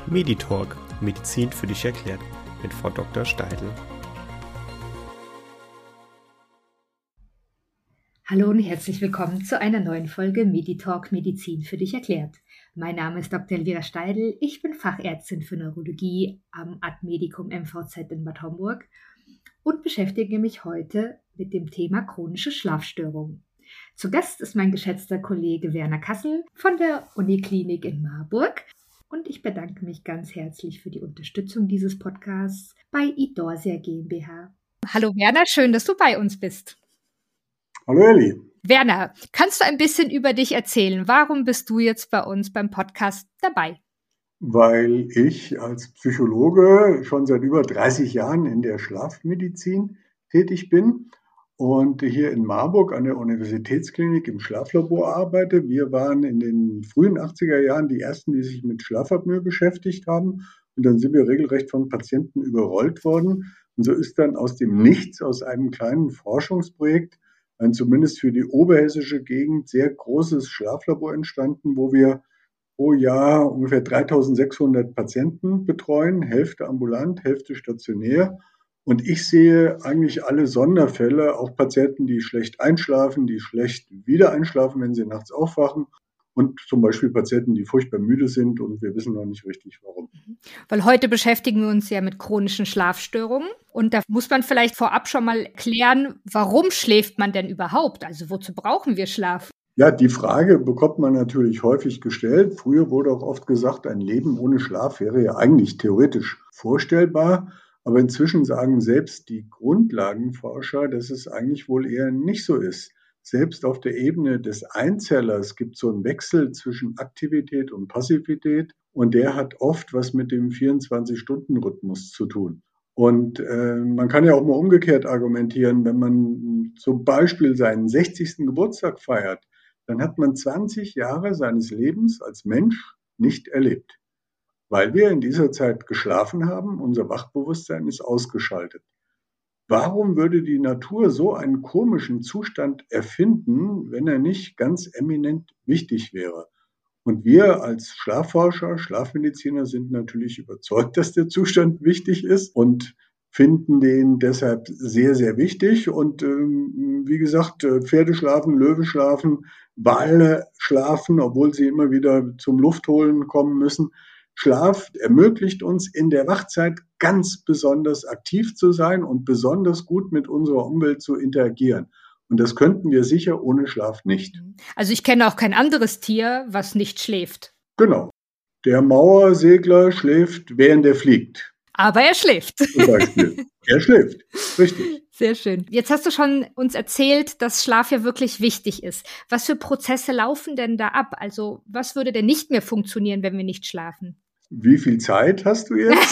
Meditalk – Medizin für dich erklärt mit Frau Dr. Steidl. Hallo und herzlich willkommen zu einer neuen Folge Meditalk – Medizin für dich erklärt. Mein Name ist Dr. Elvira Steidl, ich bin Fachärztin für Neurologie am Ad Medicum MVZ in Bad Homburg und beschäftige mich heute mit dem Thema chronische Schlafstörungen. Zu Gast ist mein geschätzter Kollege Werner Kassel von der Uniklinik in Marburg. Und ich bedanke mich ganz herzlich für die Unterstützung dieses Podcasts bei Idorsia GmbH. Hallo Werner, schön, dass du bei uns bist. Hallo Elli. Werner, kannst du ein bisschen über dich erzählen? Warum bist du jetzt bei uns beim Podcast dabei? Weil ich als Psychologe schon seit über 30 Jahren in der Schlafmedizin tätig bin und hier in Marburg an der Universitätsklinik im Schlaflabor arbeite. Wir waren in den frühen 80er Jahren die ersten, die sich mit Schlafapnoe beschäftigt haben. Und dann sind wir regelrecht von Patienten überrollt worden. Und so ist dann aus dem Nichts, aus einem kleinen Forschungsprojekt, ein zumindest für die oberhessische Gegend sehr großes Schlaflabor entstanden, wo wir pro Jahr ungefähr 3.600 Patienten betreuen, Hälfte ambulant, Hälfte stationär. Und ich sehe eigentlich alle Sonderfälle, auch Patienten, die schlecht einschlafen, die schlecht wieder einschlafen, wenn sie nachts aufwachen. Und zum Beispiel Patienten, die furchtbar müde sind und wir wissen noch nicht richtig, warum. Weil heute beschäftigen wir uns ja mit chronischen Schlafstörungen. Und da muss man vielleicht vorab schon mal klären, warum schläft man denn überhaupt? Also wozu brauchen wir Schlaf? Ja, die Frage bekommt man natürlich häufig gestellt. Früher wurde auch oft gesagt, ein Leben ohne Schlaf wäre ja eigentlich theoretisch vorstellbar. Aber inzwischen sagen selbst die Grundlagenforscher, dass es eigentlich wohl eher nicht so ist. Selbst auf der Ebene des Einzellers gibt es so einen Wechsel zwischen Aktivität und Passivität. Und der hat oft was mit dem 24-Stunden-Rhythmus zu tun. Und man kann ja auch mal umgekehrt argumentieren, wenn man zum Beispiel seinen 60. Geburtstag feiert, dann hat man 20 Jahre seines Lebens als Mensch nicht erlebt, weil wir in dieser Zeit geschlafen haben, unser Wachbewusstsein ist ausgeschaltet. Warum würde die Natur so einen komischen Zustand erfinden, wenn er nicht ganz eminent wichtig wäre? Und wir als Schlafforscher, Schlafmediziner sind natürlich überzeugt, dass der Zustand wichtig ist und finden den deshalb sehr, sehr wichtig. Und wie gesagt, Pferde schlafen, Löwe schlafen, Wale schlafen, obwohl sie immer wieder zum Luftholen kommen müssen. Schlaf ermöglicht uns in der Wachzeit ganz besonders aktiv zu sein und besonders gut mit unserer Umwelt zu interagieren. Und das könnten wir sicher ohne Schlaf nicht. Also ich kenne auch kein anderes Tier, was nicht schläft. Genau. Der Mauersegler schläft, während er fliegt. Aber er schläft. Zum Beispiel. Er schläft. Richtig. Sehr schön. Jetzt hast du schon uns erzählt, dass Schlaf ja wirklich wichtig ist. Was für Prozesse laufen denn da ab? Also was würde denn nicht mehr funktionieren, wenn wir nicht schlafen? Wie viel Zeit hast du jetzt?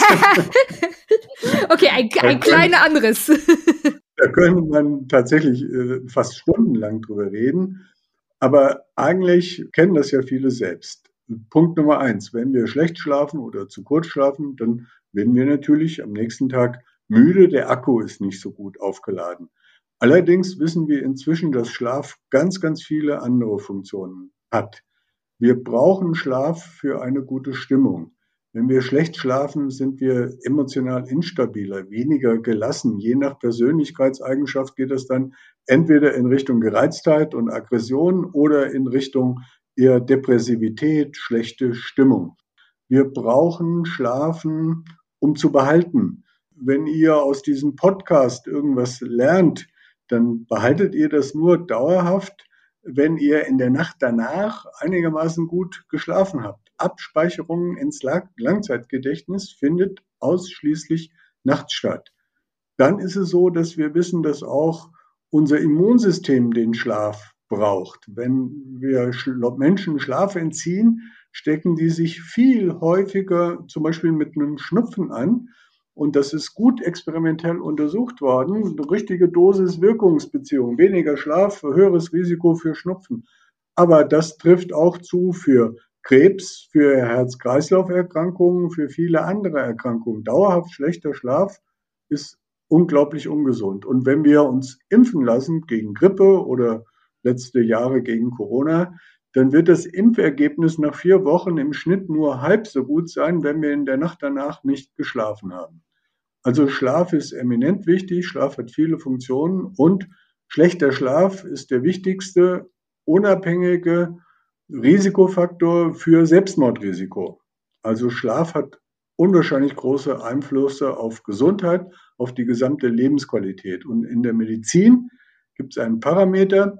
Okay, ein kleiner anderes. Da könnte man tatsächlich fast stundenlang drüber reden. Aber eigentlich kennen das ja viele selbst. Punkt Nummer 1, wenn wir schlecht schlafen oder zu kurz schlafen, dann werden wir natürlich am nächsten Tag müde. Der Akku ist nicht so gut aufgeladen. Allerdings wissen wir inzwischen, dass Schlaf ganz, ganz viele andere Funktionen hat. Wir brauchen Schlaf für eine gute Stimmung. Wenn wir schlecht schlafen, sind wir emotional instabiler, weniger gelassen. Je nach Persönlichkeitseigenschaft geht es dann entweder in Richtung Gereiztheit und Aggression oder in Richtung eher Depressivität, schlechte Stimmung. Wir brauchen Schlafen, um zu behalten. Wenn ihr aus diesem Podcast irgendwas lernt, dann behaltet ihr das nur dauerhaft, wenn ihr in der Nacht danach einigermaßen gut geschlafen habt. Abspeicherung ins Langzeitgedächtnis findet ausschließlich nachts statt. Dann ist es so, dass wir wissen, dass auch unser Immunsystem den Schlaf braucht. Wenn wir Menschen Schlaf entziehen, stecken die sich viel häufiger zum Beispiel mit einem Schnupfen an. Und das ist gut experimentell untersucht worden. Eine richtige Dosis-Wirkungsbeziehung. Weniger Schlaf, höheres Risiko für Schnupfen. Aber das trifft auch zu für Krebs, für Herz-Kreislauf-Erkrankungen, für viele andere Erkrankungen. Dauerhaft schlechter Schlaf ist unglaublich ungesund. Und wenn wir uns impfen lassen gegen Grippe oder letzte Jahre gegen Corona, dann wird das Impfergebnis nach 4 Wochen im Schnitt nur halb so gut sein, wenn wir in der Nacht danach nicht geschlafen haben. Also Schlaf ist eminent wichtig, Schlaf hat viele Funktionen und schlechter Schlaf ist der wichtigste unabhängige Risikofaktor für Selbstmordrisiko. Also Schlaf hat unwahrscheinlich große Einflüsse auf Gesundheit, auf die gesamte Lebensqualität. Und in der Medizin gibt es einen Parameter,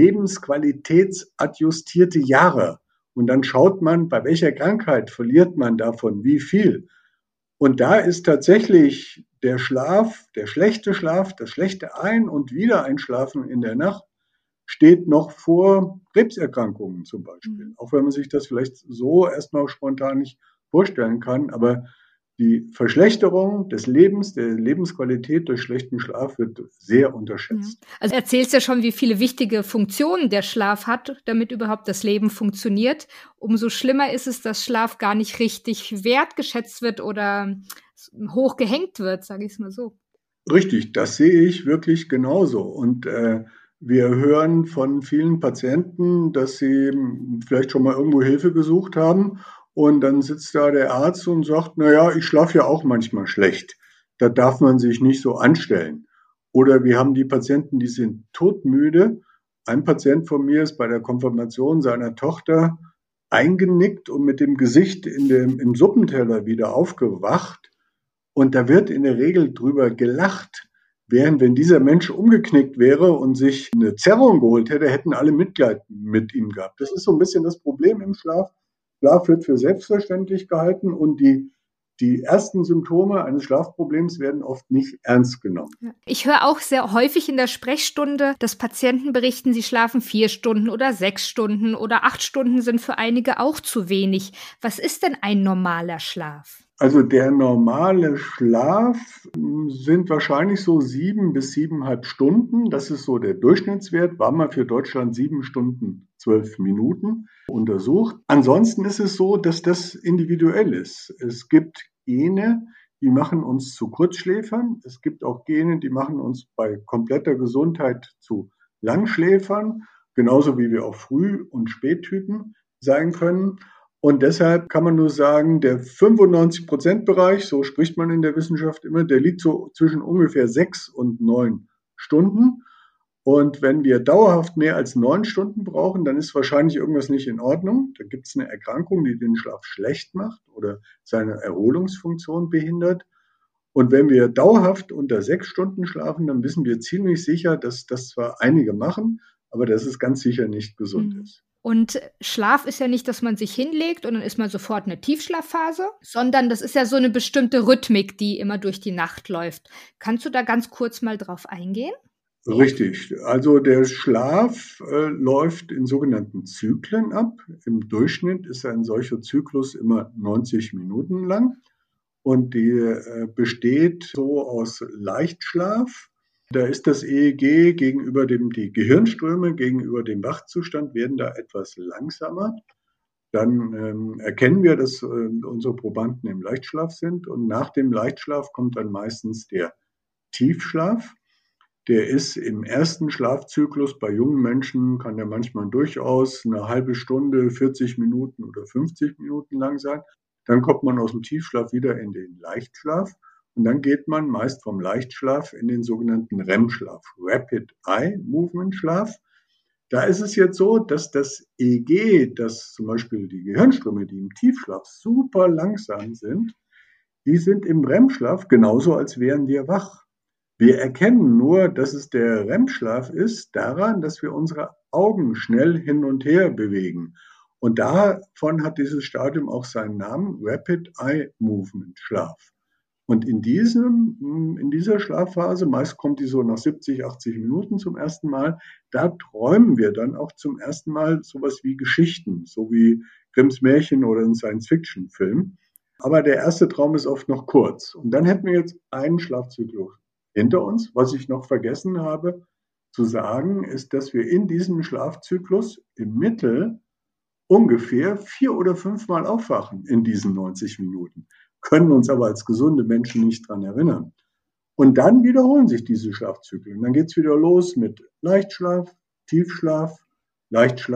lebensqualitätsadjustierte Jahre. Und dann schaut man, bei welcher Krankheit verliert man davon wie viel. Und da ist tatsächlich der Schlaf, der schlechte Schlaf, das schlechte Ein- und Wiedereinschlafen in der Nacht steht noch vor Krebserkrankungen zum Beispiel. Auch wenn man sich das vielleicht so erstmal spontan nicht vorstellen kann. Aber die Verschlechterung des Lebens, der Lebensqualität durch schlechten Schlaf wird sehr unterschätzt. Also erzählst ja schon, wie viele wichtige Funktionen der Schlaf hat, damit überhaupt das Leben funktioniert. Umso schlimmer ist es, dass Schlaf gar nicht richtig wertgeschätzt wird oder hoch gehängt wird, sage ich es mal so. Richtig, das sehe ich wirklich genauso. Und wir hören von vielen Patienten, dass sie vielleicht schon mal irgendwo Hilfe gesucht haben. Und dann sitzt da der Arzt und sagt, naja, ich schlafe ja auch manchmal schlecht. Da darf man sich nicht so anstellen. Oder wir haben die Patienten, die sind todmüde. Ein Patient von mir ist bei der Konfirmation seiner Tochter eingenickt und mit dem Gesicht im Suppenteller wieder aufgewacht. Und da wird in der Regel drüber gelacht. Während wenn dieser Mensch umgeknickt wäre und sich eine Zerrung geholt hätte, hätten alle Mitleid mit ihm gehabt. Das ist so ein bisschen das Problem im Schlaf. Schlaf wird für selbstverständlich gehalten und die ersten Symptome eines Schlafproblems werden oft nicht ernst genommen. Ich höre auch sehr häufig in der Sprechstunde, dass Patienten berichten, sie schlafen 4 Stunden oder 6 Stunden oder 8 Stunden sind für einige auch zu wenig. Was ist denn ein normaler Schlaf? Also der normale Schlaf sind wahrscheinlich so 7 bis 7,5 Stunden. Das ist so der Durchschnittswert. War mal für Deutschland 7 Stunden 12 Minuten untersucht. Ansonsten ist es so, dass das individuell ist. Es gibt Gene, die machen uns zu Kurzschläfern. Es gibt auch Gene, die machen uns bei kompletter Gesundheit zu Langschläfern, genauso wie wir auch Früh- und Spättypen sein können. Und deshalb kann man nur sagen, der 95%-Bereich, so spricht man in der Wissenschaft immer, der liegt so zwischen ungefähr 6 und 9 Stunden. Und wenn wir dauerhaft mehr als 9 Stunden brauchen, dann ist wahrscheinlich irgendwas nicht in Ordnung. Da gibt es eine Erkrankung, die den Schlaf schlecht macht oder seine Erholungsfunktion behindert. Und wenn wir dauerhaft unter 6 Stunden schlafen, dann wissen wir ziemlich sicher, dass das zwar einige machen, aber dass es ganz sicher nicht gesund ist. Und Schlaf ist ja nicht, dass man sich hinlegt und dann ist man sofort eine Tiefschlafphase, sondern das ist ja so eine bestimmte Rhythmik, die immer durch die Nacht läuft. Kannst du da ganz kurz mal drauf eingehen? Richtig. Also der Schlaf läuft in sogenannten Zyklen ab. Im Durchschnitt ist ein solcher Zyklus immer 90 Minuten lang und die besteht so aus Leichtschlaf. Da ist das EEG gegenüber die Gehirnströme gegenüber dem Wachzustand werden da etwas langsamer. Dann erkennen wir, dass unsere Probanden im Leichtschlaf sind und nach dem Leichtschlaf kommt dann meistens der Tiefschlaf. Der ist im ersten Schlafzyklus bei jungen Menschen, kann der manchmal durchaus eine halbe Stunde, 40 Minuten oder 50 Minuten lang sein. Dann kommt man aus dem Tiefschlaf wieder in den Leichtschlaf und dann geht man meist vom Leichtschlaf in den sogenannten REM-Schlaf, Rapid Eye Movement Schlaf. Da ist es jetzt so, dass das EEG, dass zum Beispiel die Gehirnströme, die im Tiefschlaf super langsam sind, die sind im REM-Schlaf genauso, als wären wir wach. Wir erkennen nur, dass es der REM-Schlaf ist, daran, dass wir unsere Augen schnell hin und her bewegen. Und davon hat dieses Stadium auch seinen Namen, Rapid Eye Movement Schlaf. Und in dieser Schlafphase, meist kommt die so nach 70, 80 Minuten zum ersten Mal, da träumen wir dann auch zum ersten Mal sowas wie Geschichten, so wie Grimms Märchen oder ein Science-Fiction-Film. Aber der erste Traum ist oft noch kurz. Und dann hätten wir jetzt einen Schlafzyklus hinter uns. Was ich noch vergessen habe zu sagen, ist, dass wir in diesem Schlafzyklus im Mittel ungefähr 4 oder 5 Mal aufwachen in diesen 90 Minuten, können uns aber als gesunde Menschen nicht daran erinnern. Und dann wiederholen sich diese Schlafzyklen. Dann geht es wieder los mit Leichtschlaf, Tiefschlaf, Leichtschlaf,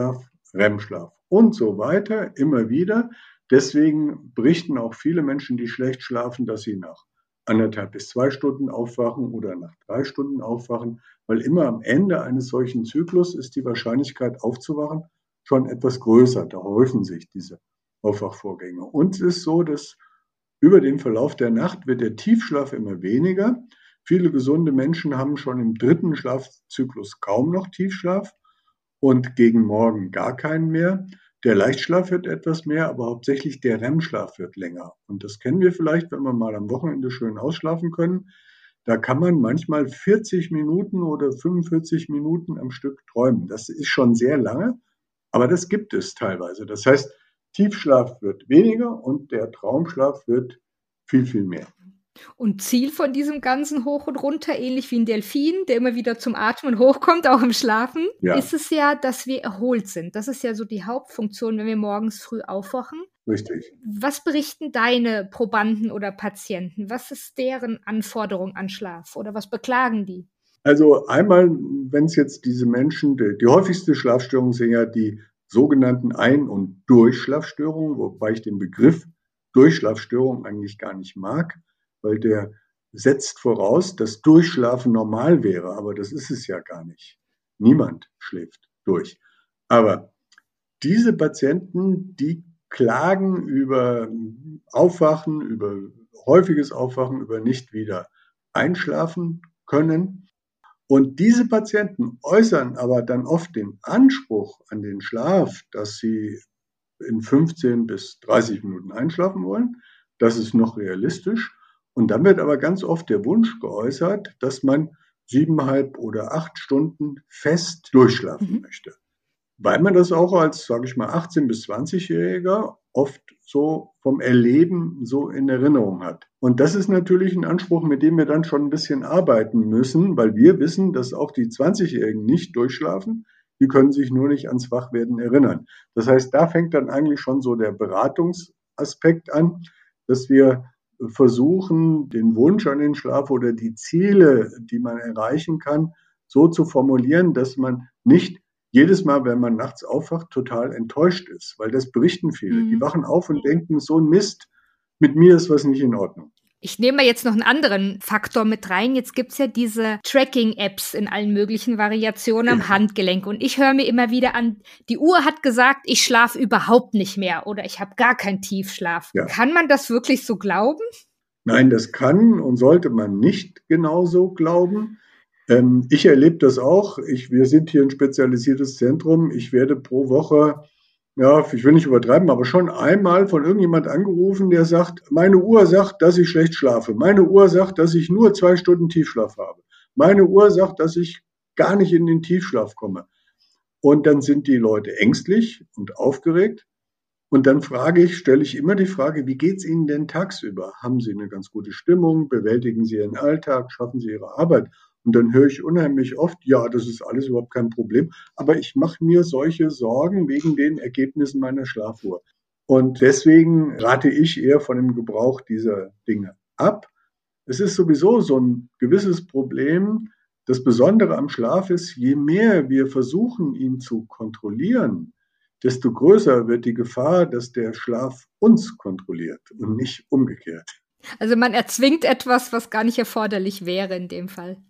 REM-Schlaf und so weiter, immer wieder. Deswegen berichten auch viele Menschen, die schlecht schlafen, dass sie nach 1,5 bis 2 Stunden aufwachen oder nach 3 Stunden aufwachen, weil immer am Ende eines solchen Zyklus ist die Wahrscheinlichkeit aufzuwachen schon etwas größer. Da häufen sich diese Aufwachvorgänge. Und es ist so, dass über den Verlauf der Nacht wird der Tiefschlaf immer weniger. Viele gesunde Menschen haben schon im 3. Schlafzyklus kaum noch Tiefschlaf und gegen Morgen gar keinen mehr. Der Leichtschlaf wird etwas mehr, aber hauptsächlich der REM-Schlaf wird länger. Und das kennen wir vielleicht, wenn wir mal am Wochenende schön ausschlafen können. Da kann man manchmal 40 Minuten oder 45 Minuten am Stück träumen. Das ist schon sehr lange, aber das gibt es teilweise. Das heißt, Tiefschlaf wird weniger und der Traumschlaf wird viel, viel mehr. Und Ziel von diesem ganzen Hoch und Runter, ähnlich wie ein Delfin, der immer wieder zum Atmen hochkommt, auch im Schlafen, ist es ja, dass wir erholt sind. Das ist ja so die Hauptfunktion, wenn wir morgens früh aufwachen. Richtig. Was berichten deine Probanden oder Patienten? Was ist deren Anforderung an Schlaf oder was beklagen die? Also einmal, wenn es jetzt diese Menschen, die häufigste Schlafstörung sind ja die sogenannten Ein- und Durchschlafstörungen, wobei ich den Begriff Durchschlafstörung eigentlich gar nicht mag, weil der setzt voraus, dass Durchschlafen normal wäre, aber das ist es ja gar nicht. Niemand schläft durch. Aber diese Patienten, die klagen über Aufwachen, über häufiges Aufwachen, über nicht wieder einschlafen können. Und diese Patienten äußern aber dann oft den Anspruch an den Schlaf, dass sie in 15 bis 30 Minuten einschlafen wollen. Das ist noch realistisch. Und dann wird aber ganz oft der Wunsch geäußert, dass man 7,5 oder 8 Stunden fest durchschlafen möchte. Weil man das auch als, sage ich mal, 18- bis 20-Jähriger oft so vom Erleben so in Erinnerung hat. Und das ist natürlich ein Anspruch, mit dem wir dann schon ein bisschen arbeiten müssen, weil wir wissen, dass auch die 20-Jährigen nicht durchschlafen. Die können sich nur nicht ans Wachwerden erinnern. Das heißt, da fängt dann eigentlich schon so der Beratungsaspekt an, dass wir versuchen, den Wunsch an den Schlaf oder die Ziele, die man erreichen kann, so zu formulieren, dass man nicht jedes Mal, wenn man nachts aufwacht, total enttäuscht ist, weil das berichten viele. Die wachen auf und denken, so ein Mist, mit mir ist was nicht in Ordnung. Ich nehme mal jetzt noch einen anderen Faktor mit rein. Jetzt gibt's ja diese Tracking-Apps in allen möglichen Variationen am Handgelenk. Und ich höre mir immer wieder an, die Uhr hat gesagt, ich schlafe überhaupt nicht mehr oder ich habe gar keinen Tiefschlaf. Ja. Kann man das wirklich so glauben? Nein, das kann und sollte man nicht genauso glauben. Ich erlebe das auch. Wir sind hier ein spezialisiertes Zentrum. Ich werde pro Woche, ja, ich will nicht übertreiben, aber schon einmal von irgendjemand angerufen, der sagt, meine Uhr sagt, dass ich schlecht schlafe. Meine Uhr sagt, dass ich nur 2 Stunden Tiefschlaf habe. Meine Uhr sagt, dass ich gar nicht in den Tiefschlaf komme. Und dann sind die Leute ängstlich und aufgeregt. Und dann stelle ich immer die Frage, wie geht's Ihnen denn tagsüber? Haben Sie eine ganz gute Stimmung? Bewältigen Sie Ihren Alltag? Schaffen Sie Ihre Arbeit? Und dann höre ich unheimlich oft, ja, das ist alles überhaupt kein Problem, aber ich mache mir solche Sorgen wegen den Ergebnissen meiner Schlafuhr. Und deswegen rate ich eher von dem Gebrauch dieser Dinge ab. Es ist sowieso so ein gewisses Problem. Das Besondere am Schlaf ist, je mehr wir versuchen, ihn zu kontrollieren, desto größer wird die Gefahr, dass der Schlaf uns kontrolliert und nicht umgekehrt. Also man erzwingt etwas, was gar nicht erforderlich wäre in dem Fall.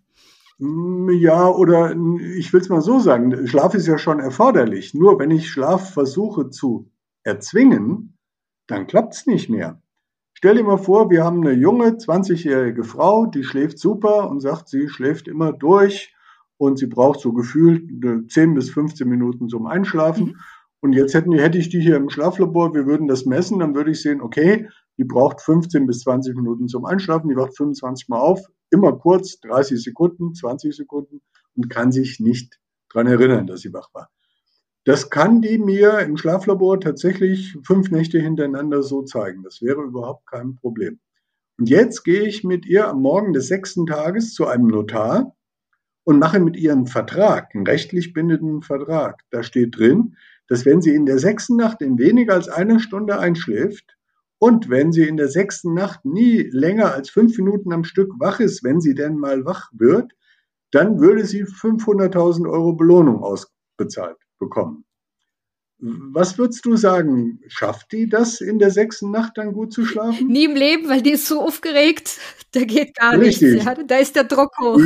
Ja, oder ich will es mal so sagen, Schlaf ist ja schon erforderlich. Nur wenn ich Schlaf versuche zu erzwingen, dann klappt es nicht mehr. Stell dir mal vor, wir haben eine junge 20-jährige Frau, die schläft super und sagt, sie schläft immer durch und sie braucht so gefühlt 10 bis 15 Minuten zum Einschlafen. Und jetzt hätte ich die hier im Schlaflabor, wir würden das messen, dann würde ich sehen, okay, die braucht 15 bis 20 Minuten zum Einschlafen, die wacht 25 Mal auf, immer kurz, 30 Sekunden, 20 Sekunden und kann sich nicht daran erinnern, dass sie wach war. Das kann die mir im Schlaflabor tatsächlich 5 Nächte hintereinander so zeigen. Das wäre überhaupt kein Problem. Und jetzt gehe ich mit ihr am Morgen des 6. Tages zu einem Notar und mache mit ihr einen Vertrag, einen rechtlich bindenden Vertrag. Da steht drin, dass wenn sie in der 6. Nacht in weniger als 1 Stunde einschläft und wenn sie in der 6. Nacht nie länger als 5 Minuten am Stück wach ist, wenn sie denn mal wach wird, dann würde sie 500.000 € Belohnung ausbezahlt bekommen. Was würdest du sagen? Schafft die das in der 6. Nacht dann gut zu schlafen? Nie im Leben, weil die ist so aufgeregt, da geht gar Richtig. nichts. Ja? Da ist der Druck hoch.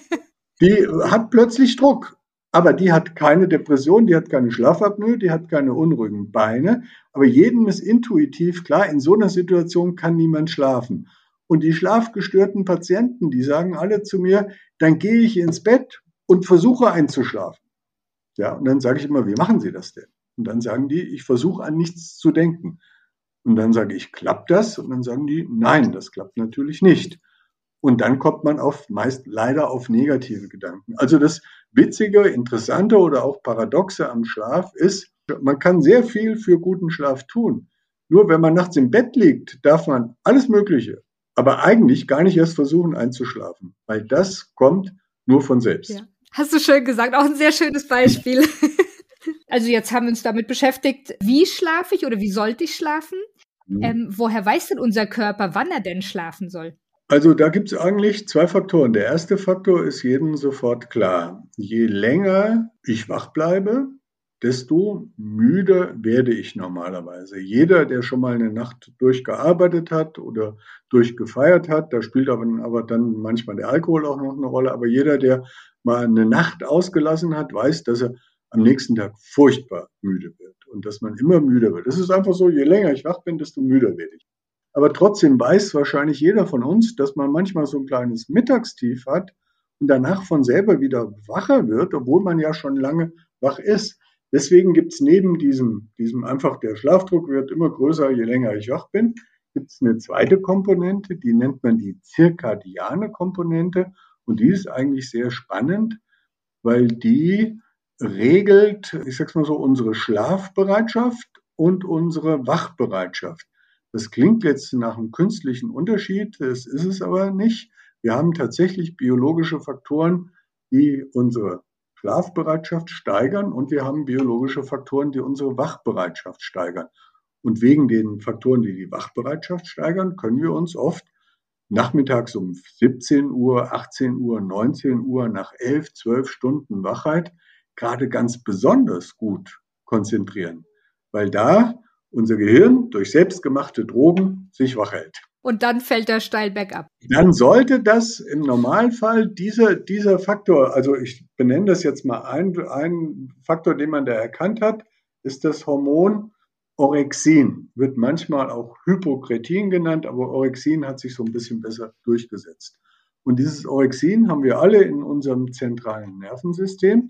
Die hat plötzlich Druck. Aber die hat keine Depression, die hat keine Schlafapnoe, die hat keine unruhigen Beine. Aber jedem ist intuitiv klar, in so einer Situation kann niemand schlafen. Und die schlafgestörten Patienten, die sagen alle zu mir, dann gehe ich ins Bett und versuche einzuschlafen. Ja, und dann sage ich immer, wie machen Sie das denn? Und dann sagen die, ich versuche an nichts zu denken. Und dann sage ich, klappt das? Und dann sagen die, nein, das klappt natürlich nicht. Und dann kommt man meist leider auf negative Gedanken. Also das Witzige, Interessante oder auch Paradoxe am Schlaf ist, man kann sehr viel für guten Schlaf tun. Nur wenn man nachts im Bett liegt, darf man alles Mögliche, aber eigentlich gar nicht erst versuchen einzuschlafen, weil das kommt nur von selbst. Ja. Hast du schön gesagt, auch ein sehr schönes Beispiel. Also jetzt haben wir uns damit beschäftigt, wie schlafe ich oder wie sollte ich schlafen? Woher weiß denn unser Körper, wann er denn schlafen soll? Also da gibt es eigentlich 2 Faktoren. Der erste Faktor ist jedem sofort klar. Je länger ich wach bleibe, desto müde werde ich normalerweise. Jeder, der schon mal eine Nacht durchgearbeitet hat oder durchgefeiert hat, da spielt aber dann manchmal der Alkohol auch noch eine Rolle, aber jeder, der mal eine Nacht ausgelassen hat, weiß, dass er am nächsten Tag furchtbar müde wird und dass man immer müder wird. Das ist einfach so, je länger ich wach bin, desto müder werde ich. Aber trotzdem weiß wahrscheinlich jeder von uns, dass man manchmal so ein kleines Mittagstief hat und danach von selber wieder wacher wird, obwohl man ja schon lange wach ist. Deswegen gibt es neben diesem einfach, der Schlafdruck wird immer größer, je länger ich wach bin, gibt es eine zweite Komponente, die nennt man die zirkadiane Komponente. Und die ist eigentlich sehr spannend, weil die regelt, ich sag's mal so, unsere Schlafbereitschaft und unsere Wachbereitschaft. Das klingt jetzt nach einem künstlichen Unterschied, das ist es aber nicht. Wir haben tatsächlich biologische Faktoren, die unsere Schlafbereitschaft steigern und wir haben biologische Faktoren, die unsere Wachbereitschaft steigern. Und wegen den Faktoren, die die Wachbereitschaft steigern, können wir uns oft nachmittags um 17 Uhr, 18 Uhr, 19 Uhr nach 11, 12 Stunden Wachheit gerade ganz besonders gut konzentrieren, weil da unser Gehirn durch selbstgemachte Drogen sich wach hält. Und dann fällt er steil bergab. Dann sollte das im Normalfall dieser Faktor, also ich benenne das jetzt mal ein Faktor, den man da erkannt hat, ist das Hormon Orexin. Wird manchmal auch Hypokretin genannt, aber Orexin hat sich so ein bisschen besser durchgesetzt. Und dieses Orexin haben wir alle in unserem zentralen Nervensystem.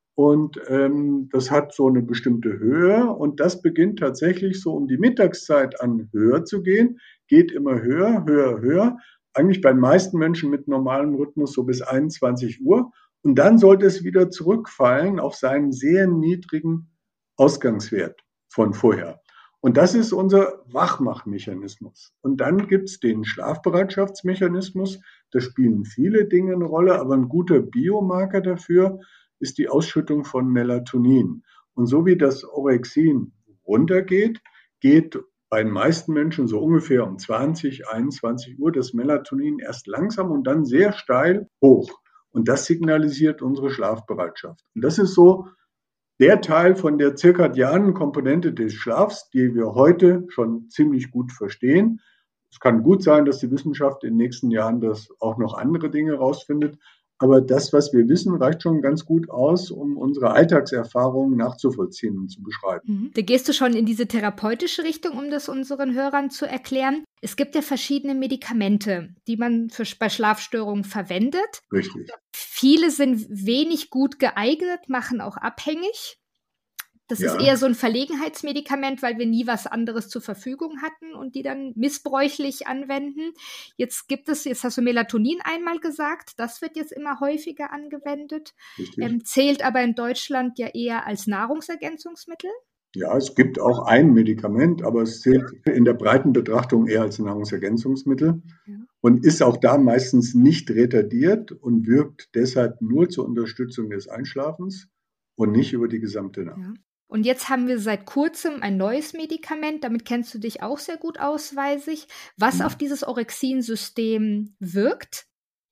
Und das hat so eine bestimmte Höhe und das beginnt tatsächlich so um die Mittagszeit an höher zu gehen, geht immer höher, höher, höher. Eigentlich bei den meisten Menschen mit normalem Rhythmus so bis 21 Uhr. Und dann sollte es wieder zurückfallen auf seinen sehr niedrigen Ausgangswert von vorher. Und das ist unser Wachmachmechanismus. Und dann gibt es den Schlafbereitschaftsmechanismus. Da spielen viele Dinge eine Rolle, aber ein guter Biomarker dafür ist die Ausschüttung von Melatonin. Und so wie das Orexin runtergeht, geht bei den meisten Menschen so ungefähr um 20, 21 Uhr das Melatonin erst langsam und dann sehr steil hoch. Und das signalisiert unsere Schlafbereitschaft. Und das ist so der Teil von der zirkadianen Komponente des Schlafs, die wir heute schon ziemlich gut verstehen. Es kann gut sein, dass die Wissenschaft in den nächsten Jahren das auch noch andere Dinge rausfindet. Aber das, was wir wissen, reicht schon ganz gut aus, um unsere Alltagserfahrungen nachzuvollziehen und zu beschreiben. Da gehst du schon in diese therapeutische Richtung, um das unseren Hörern zu erklären. Es gibt ja verschiedene Medikamente, die man bei Schlafstörungen verwendet. Richtig. Viele sind wenig gut geeignet, machen auch abhängig. Das ist eher so ein Verlegenheitsmedikament, weil wir nie was anderes zur Verfügung hatten und die dann missbräuchlich anwenden. Jetzt hast du Melatonin einmal gesagt, das wird jetzt immer häufiger angewendet, zählt aber in Deutschland ja eher als Nahrungsergänzungsmittel. Ja, es gibt auch ein Medikament, aber es zählt in der breiten Betrachtung eher als Nahrungsergänzungsmittel und ist auch da meistens nicht retardiert und wirkt deshalb nur zur Unterstützung des Einschlafens und nicht über die gesamte Nacht. Ja. Und jetzt haben wir seit kurzem ein neues Medikament, damit kennst du dich auch sehr gut aus, weiß ich, was auf dieses Orexin-System wirkt.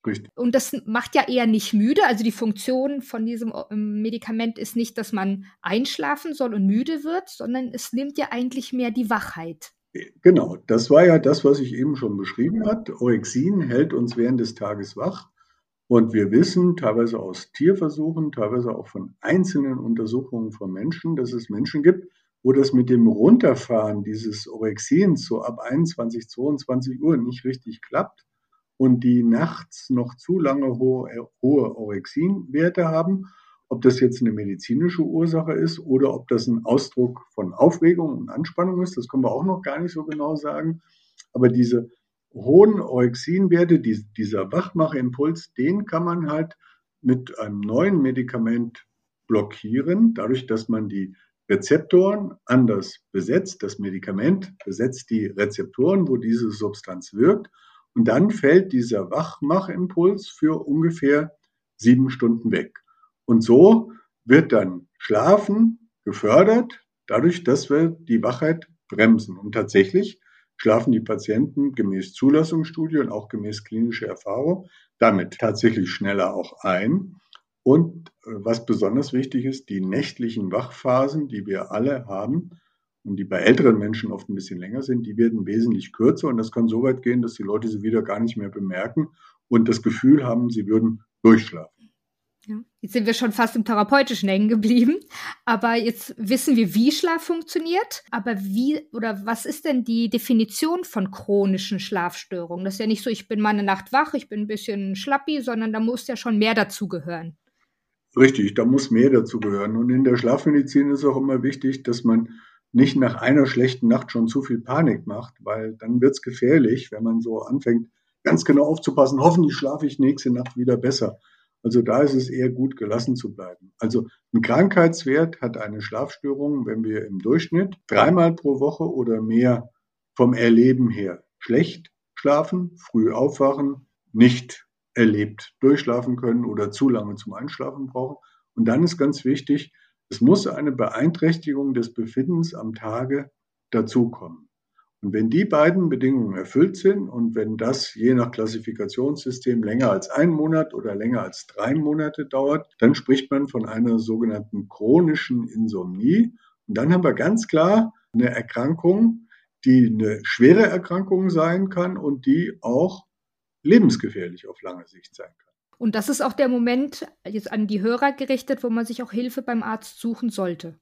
Richtig. Und das macht ja eher nicht müde. Also die Funktion von diesem Medikament ist nicht, dass man einschlafen soll und müde wird, sondern es nimmt ja eigentlich mehr die Wachheit. Genau, das war ja das, was ich eben schon beschrieben habe. Orexin hält uns während des Tages wach. Und wir wissen, teilweise aus Tierversuchen, teilweise auch von einzelnen Untersuchungen von Menschen, dass es Menschen gibt, wo das mit dem Runterfahren dieses Orexins so ab 21, 22 Uhr nicht richtig klappt und die nachts noch zu lange hohe Orexinwerte haben. Ob das jetzt eine medizinische Ursache ist oder ob das ein Ausdruck von Aufregung und Anspannung ist, das können wir auch noch gar nicht so genau sagen. Aber diese hohen Orexinwerte, dieser Wachmachimpuls, den kann man halt mit einem neuen Medikament blockieren, dadurch, dass man die Rezeptoren anders besetzt. Das Medikament besetzt die Rezeptoren, wo diese Substanz wirkt. Und dann fällt dieser Wachmachimpuls für ungefähr 7 Stunden weg. Und so wird dann Schlafen gefördert, dadurch, dass wir die Wachheit bremsen. Und tatsächlich schlafen die Patienten gemäß Zulassungsstudie und auch gemäß klinischer Erfahrung damit tatsächlich schneller auch ein. Und was besonders wichtig ist, die nächtlichen Wachphasen, die wir alle haben und die bei älteren Menschen oft ein bisschen länger sind, die werden wesentlich kürzer. Und das kann so weit gehen, dass die Leute sie wieder gar nicht mehr bemerken und das Gefühl haben, sie würden durchschlafen. Ja. Jetzt sind wir schon fast im Therapeutischen hängen geblieben, aber jetzt wissen wir, wie Schlaf funktioniert. Aber wie oder was ist denn die Definition von chronischen Schlafstörungen? Das ist ja nicht so, ich bin mal eine Nacht wach, ich bin ein bisschen schlappi, sondern da muss ja schon mehr dazugehören. Richtig, da muss mehr dazu gehören. Und in der Schlafmedizin ist auch immer wichtig, dass man nicht nach einer schlechten Nacht schon zu viel Panik macht, weil dann wird es gefährlich, wenn man so anfängt, ganz genau aufzupassen, hoffentlich schlafe ich nächste Nacht wieder besser. Also da ist es eher gut, gelassen zu bleiben. Also ein Krankheitswert hat eine Schlafstörung, wenn wir im Durchschnitt 3-mal pro Woche oder mehr vom Erleben her schlecht schlafen, früh aufwachen, nicht erlebt durchschlafen können oder zu lange zum Einschlafen brauchen. Und dann ist ganz wichtig, es muss eine Beeinträchtigung des Befindens am Tage dazukommen. Und wenn die beiden Bedingungen erfüllt sind und wenn das je nach Klassifikationssystem länger als 1 Monat oder länger als 3 Monate dauert, dann spricht man von einer sogenannten chronischen Insomnie. Und dann haben wir ganz klar eine Erkrankung, die eine schwere Erkrankung sein kann und die auch lebensgefährlich auf lange Sicht sein kann. Und das ist auch der Moment, jetzt an die Hörer gerichtet, wo man sich auch Hilfe beim Arzt suchen sollte.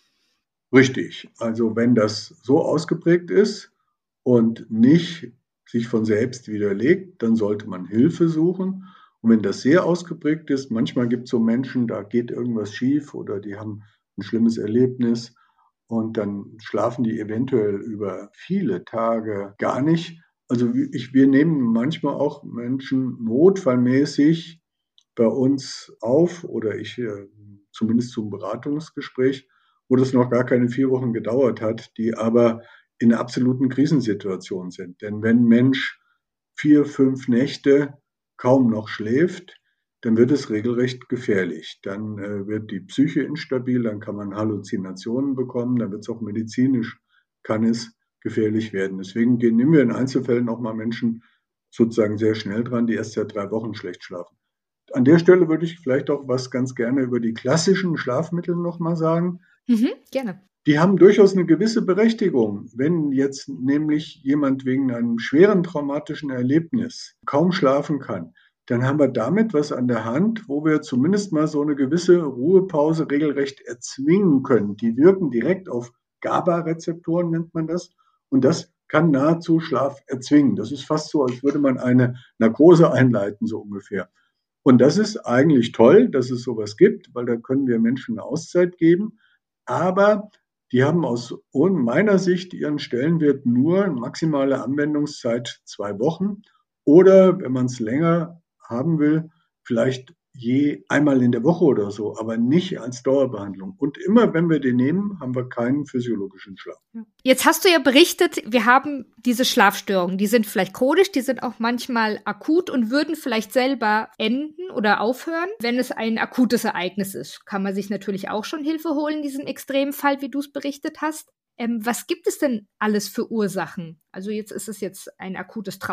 Richtig. Also wenn das so ausgeprägt ist und nicht sich von selbst widerlegt, dann sollte man Hilfe suchen. Und wenn das sehr ausgeprägt ist, manchmal gibt es so Menschen, da geht irgendwas schief oder die haben ein schlimmes Erlebnis und dann schlafen die eventuell über viele Tage gar nicht. Also wir nehmen manchmal auch Menschen notfallmäßig bei uns auf oder ich zumindest zum Beratungsgespräch, wo das noch gar keine 4 Wochen gedauert hat, die aber in absoluten Krisensituationen sind. Denn wenn ein Mensch 4, 5 Nächte kaum noch schläft, dann wird es regelrecht gefährlich. Dann wird die Psyche instabil, dann kann man Halluzinationen bekommen, dann wird es auch medizinisch, kann es gefährlich werden. Deswegen nehmen wir in Einzelfällen auch mal Menschen sozusagen sehr schnell dran, die erst seit 3 Wochen schlecht schlafen. An der Stelle würde ich vielleicht auch was ganz gerne über die klassischen Schlafmittel nochmal sagen. Gerne. Die haben durchaus eine gewisse Berechtigung. Wenn jetzt nämlich jemand wegen einem schweren traumatischen Erlebnis kaum schlafen kann, dann haben wir damit was an der Hand, wo wir zumindest mal so eine gewisse Ruhepause regelrecht erzwingen können. Die wirken direkt auf GABA-Rezeptoren, nennt man das. Und das kann nahezu Schlaf erzwingen. Das ist fast so, als würde man eine Narkose einleiten, so ungefähr. Und das ist eigentlich toll, dass es sowas gibt, weil da können wir Menschen eine Auszeit geben. Aber die haben aus meiner Sicht ihren Stellenwert nur maximale Anwendungszeit 2 Wochen oder, wenn man es länger haben will, vielleicht je einmal in der Woche oder so, aber nicht als Dauerbehandlung. Und immer, wenn wir den nehmen, haben wir keinen physiologischen Schlaf. Jetzt hast du ja berichtet, wir haben diese Schlafstörungen. Die sind vielleicht chronisch, die sind auch manchmal akut und würden vielleicht selber enden oder aufhören, wenn es ein akutes Ereignis ist. Kann man sich natürlich auch schon Hilfe holen in diesem Extremfall, wie du es berichtet hast. Was gibt es denn alles für Ursachen? Also jetzt ist es jetzt ein akutes Trauma,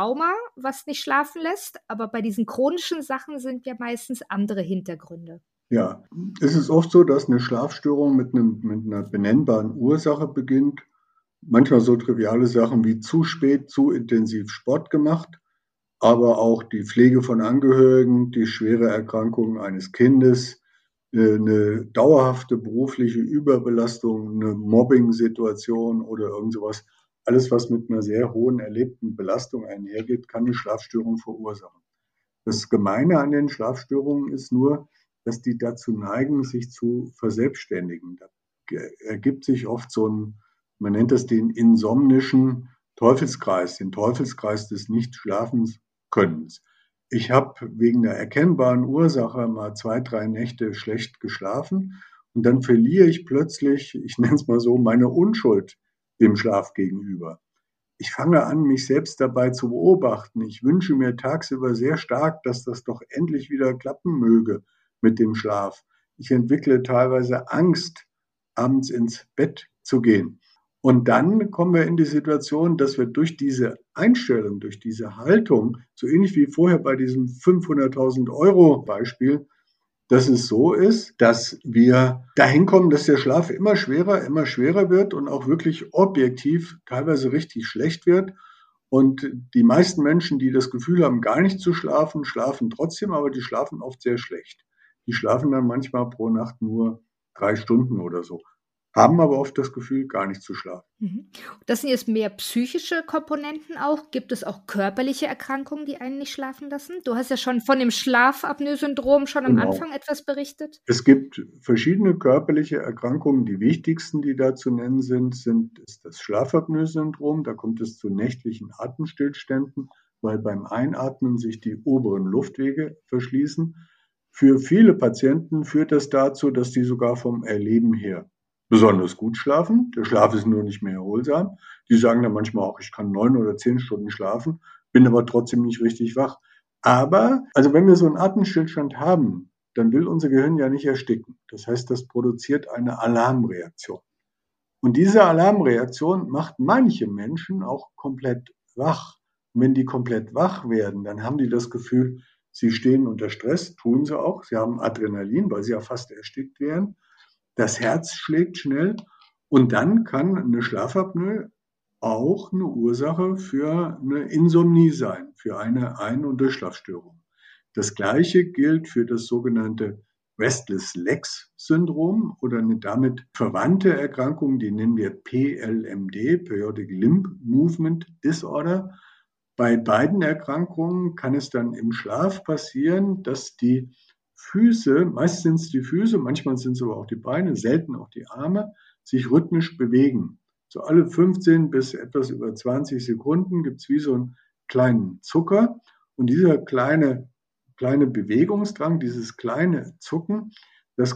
was nicht schlafen lässt, aber bei diesen chronischen Sachen sind ja meistens andere Hintergründe. Ja, es ist oft so, dass eine Schlafstörung mit einer benennbaren Ursache beginnt. Manchmal so triviale Sachen wie zu spät, zu intensiv Sport gemacht, aber auch die Pflege von Angehörigen, die schwere Erkrankung eines Kindes, eine dauerhafte berufliche Überbelastung, eine Mobbing-Situation oder irgend sowas. Alles, was mit einer sehr hohen erlebten Belastung einhergeht, kann eine Schlafstörung verursachen. Das Gemeine an den Schlafstörungen ist nur, dass die dazu neigen, sich zu verselbstständigen. Da ergibt sich oft man nennt das den insomnischen Teufelskreis, den Teufelskreis des Nicht-Schlafens-Könnens. Ich habe wegen einer erkennbaren Ursache mal 2, 3 Nächte schlecht geschlafen und dann verliere ich plötzlich, ich nenne es mal so, meine Unschuld dem Schlaf gegenüber. Ich fange an, mich selbst dabei zu beobachten. Ich wünsche mir tagsüber sehr stark, dass das doch endlich wieder klappen möge mit dem Schlaf. Ich entwickle teilweise Angst, abends ins Bett zu gehen. Und dann kommen wir in die Situation, dass wir durch diese Einstellung, durch diese Haltung, so ähnlich wie vorher bei diesem 500.000 € Beispiel, dass es so ist, dass wir dahin kommen, dass der Schlaf immer schwerer wird und auch wirklich objektiv teilweise richtig schlecht wird. Und die meisten Menschen, die das Gefühl haben, gar nicht zu schlafen, schlafen trotzdem, aber die schlafen oft sehr schlecht. Die schlafen dann manchmal pro Nacht nur 3 Stunden oder so, haben aber oft das Gefühl, gar nicht zu schlafen. Das sind jetzt mehr psychische Komponenten auch. Gibt es auch körperliche Erkrankungen, die einen nicht schlafen lassen? Du hast ja schon von dem Schlafapnoe-Syndrom schon am Anfang etwas berichtet. Es gibt verschiedene körperliche Erkrankungen. Die wichtigsten, die da zu nennen sind, ist das Schlafapnoe-Syndrom. Da kommt es zu nächtlichen Atemstillständen, weil beim Einatmen sich die oberen Luftwege verschließen. Für viele Patienten führt das dazu, dass die sogar vom Erleben her besonders gut schlafen. Der Schlaf ist nur nicht mehr erholsam. Die sagen dann manchmal auch, ich kann 9 oder 10 Stunden schlafen, bin aber trotzdem nicht richtig wach. Aber, also wenn wir so einen Atemstillstand haben, dann will unser Gehirn ja nicht ersticken. Das heißt, das produziert eine Alarmreaktion. Und diese Alarmreaktion macht manche Menschen auch komplett wach. Und wenn die komplett wach werden, dann haben die das Gefühl, sie stehen unter Stress, tun sie auch. Sie haben Adrenalin, weil sie ja fast erstickt wären. Das Herz schlägt schnell und dann kann eine Schlafapnoe auch eine Ursache für eine Insomnie sein, für eine Ein- und Durchschlafstörung. Das Gleiche gilt für das sogenannte Restless Legs Syndrom oder eine damit verwandte Erkrankung, die nennen wir PLMD, Periodic Limb Movement Disorder. Bei beiden Erkrankungen kann es dann im Schlaf passieren, dass die Füße, meist sind es die Füße, manchmal sind es aber auch die Beine, selten auch die Arme, sich rhythmisch bewegen. So alle 15 bis etwas über 20 Sekunden gibt es wie so einen kleinen Zucker. Und dieser kleine Bewegungsdrang, dieses kleine Zucken, das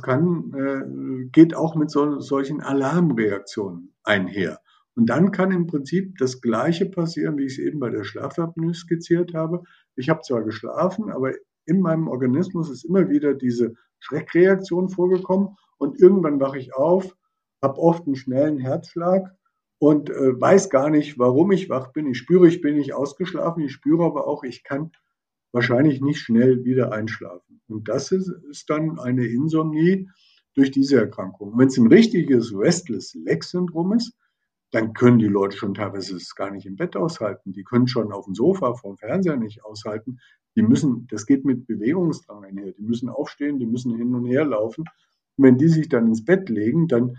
geht auch mit solchen Alarmreaktionen einher. Und dann kann im Prinzip das Gleiche passieren, wie ich es eben bei der Schlafapnoe skizziert habe. Ich habe zwar geschlafen, aber in meinem Organismus ist immer wieder diese Schreckreaktion vorgekommen und irgendwann wache ich auf, habe oft einen schnellen Herzschlag und weiß gar nicht, warum ich wach bin. Ich spüre, ich bin nicht ausgeschlafen, ich spüre aber auch, ich kann wahrscheinlich nicht schnell wieder einschlafen. Und das ist dann eine Insomnie durch diese Erkrankung. Wenn es ein richtiges Restless Leg Syndrom ist, dann können die Leute schon teilweise es gar nicht im Bett aushalten. Die können schon auf dem Sofa vorm Fernseher nicht aushalten. Das geht mit Bewegungsdrang einher. Die müssen aufstehen, die müssen hin und her laufen. Und wenn die sich dann ins Bett legen, dann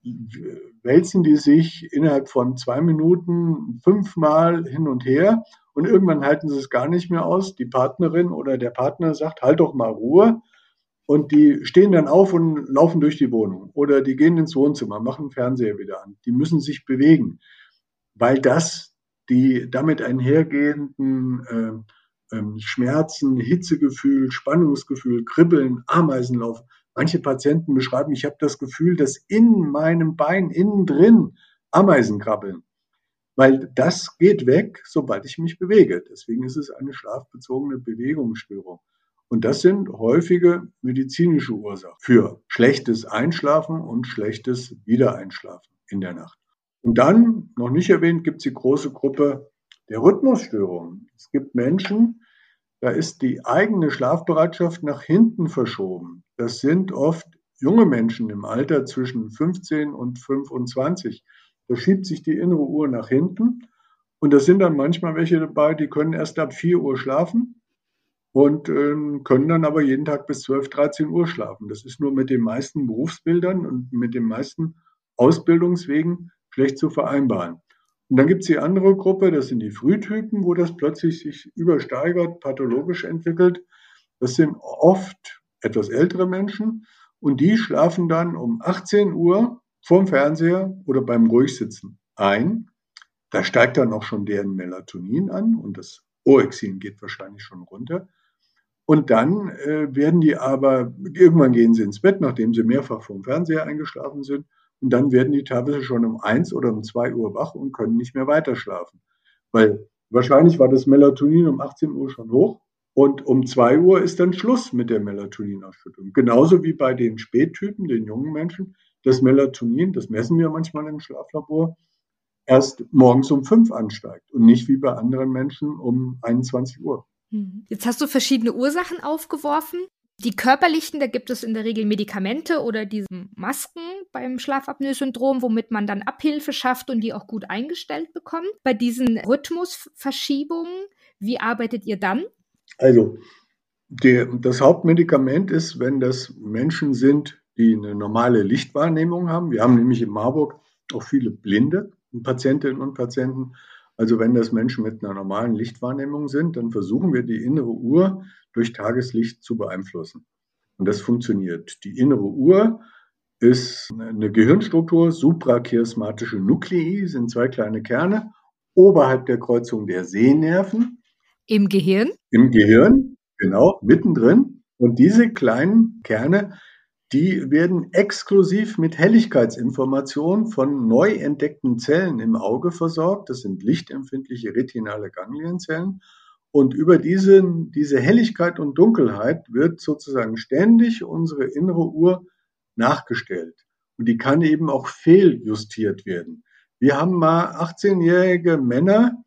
wälzen die sich innerhalb von 2 Minuten 5-mal hin und her und irgendwann halten sie es gar nicht mehr aus. Die Partnerin oder der Partner sagt, halt doch mal Ruhe. Und die stehen dann auf und laufen durch die Wohnung oder die gehen ins Wohnzimmer, machen den Fernseher wieder an. Die müssen sich bewegen, weil das die damit einhergehenden Schmerzen, Hitzegefühl, Spannungsgefühl, Kribbeln, Ameisenlauf. Manche Patienten beschreiben, ich habe das Gefühl, dass in meinem Bein innen drin Ameisen krabbeln, weil das geht weg, sobald ich mich bewege. Deswegen ist es eine schlafbezogene Bewegungsstörung. Und das sind häufige medizinische Ursachen für schlechtes Einschlafen und schlechtes Wiedereinschlafen in der Nacht. Und dann, noch nicht erwähnt, gibt es die große Gruppe der Rhythmusstörungen. Es gibt Menschen, da ist die eigene Schlafbereitschaft nach hinten verschoben. Das sind oft junge Menschen im Alter zwischen 15 und 25. Da schiebt sich die innere Uhr nach hinten. Und da sind dann manchmal welche dabei, die können erst ab 4 Uhr schlafen und können dann aber jeden Tag bis 12, 13 Uhr schlafen. Das ist nur mit den meisten Berufsbildern und mit den meisten Ausbildungswegen schlecht zu vereinbaren. Und dann gibt es die andere Gruppe, das sind die Frühtypen, wo das plötzlich sich übersteigert, pathologisch entwickelt. Das sind oft etwas ältere Menschen und die schlafen dann um 18 Uhr vorm Fernseher oder beim Ruhigsitzen ein. Da steigt dann auch schon deren Melatonin an und das Orexin geht wahrscheinlich schon runter. Und dann werden die aber, irgendwann gehen sie ins Bett, nachdem sie mehrfach vorm Fernseher eingeschlafen sind. Und dann werden die teilweise schon um 1 oder um 2 Uhr wach und können nicht mehr weiter schlafen. Weil wahrscheinlich war das Melatonin um 18 Uhr schon hoch und um 2 Uhr ist dann Schluss mit der Melatoninausschüttung. Genauso wie bei den Spättypen, den jungen Menschen, das Melatonin, das messen wir manchmal im Schlaflabor, erst morgens um 5 ansteigt und nicht wie bei anderen Menschen um 21 Uhr. Jetzt hast du verschiedene Ursachen aufgeworfen. Die körperlichen, da gibt es in der Regel Medikamente oder diese Masken beim Schlafapnoe-Syndrom, womit man dann Abhilfe schafft und die auch gut eingestellt bekommt. Bei diesen Rhythmusverschiebungen, wie arbeitet ihr dann? Also, das Hauptmedikament ist, wenn das Menschen sind, die eine normale Lichtwahrnehmung haben. Wir haben nämlich in Marburg auch viele blinde Patientinnen und Patienten. Also wenn das Menschen mit einer normalen Lichtwahrnehmung sind, dann versuchen wir die innere Uhr durch Tageslicht zu beeinflussen. Und das funktioniert. Die innere Uhr ist eine Gehirnstruktur, suprachiasmatische Nuklei, sind 2 kleine Kerne, oberhalb der Kreuzung der Sehnerven. Im Gehirn? Im Gehirn, genau, mittendrin. Und diese kleinen Kerne, die werden exklusiv mit Helligkeitsinformationen von neu entdeckten Zellen im Auge versorgt. Das sind lichtempfindliche retinale Ganglienzellen. Und über diese Helligkeit und Dunkelheit wird sozusagen ständig unsere innere Uhr nachgestellt. Und die kann eben auch fehljustiert werden. Wir haben mal 18-jährige Männer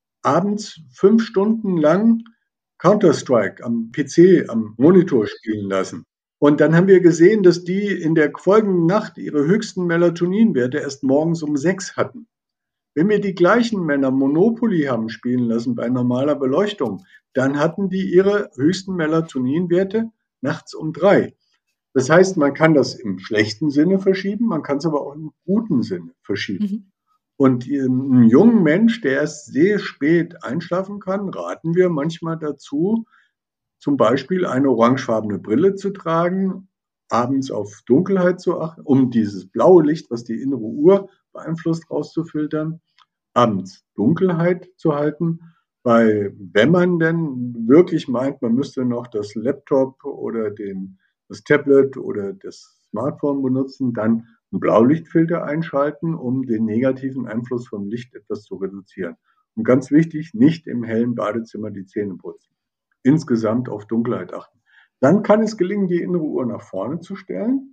abends 5 Stunden lang Counter-Strike am PC, am Monitor spielen lassen. Und dann haben wir gesehen, dass die in der folgenden Nacht ihre höchsten Melatoninwerte erst morgens um 6 hatten. Wenn wir die gleichen Männer Monopoly haben spielen lassen bei normaler Beleuchtung, dann hatten die ihre höchsten Melatoninwerte nachts um 3. Das heißt, man kann das im schlechten Sinne verschieben, man kann es aber auch im guten Sinne verschieben. Und einen jungen Mensch, der erst sehr spät einschlafen kann, raten wir manchmal dazu, zum Beispiel eine orangefarbene Brille zu tragen, abends auf Dunkelheit zu achten, um dieses blaue Licht, was die innere Uhr beeinflusst, rauszufiltern, abends Dunkelheit zu halten, weil wenn man denn wirklich meint, man müsste noch das Laptop oder das Tablet oder das Smartphone benutzen, dann einen Blaulichtfilter einschalten, um den negativen Einfluss vom Licht etwas zu reduzieren. Und ganz wichtig, nicht im hellen Badezimmer die Zähne putzen. Insgesamt auf Dunkelheit achten. Dann kann es gelingen, die innere Uhr nach vorne zu stellen.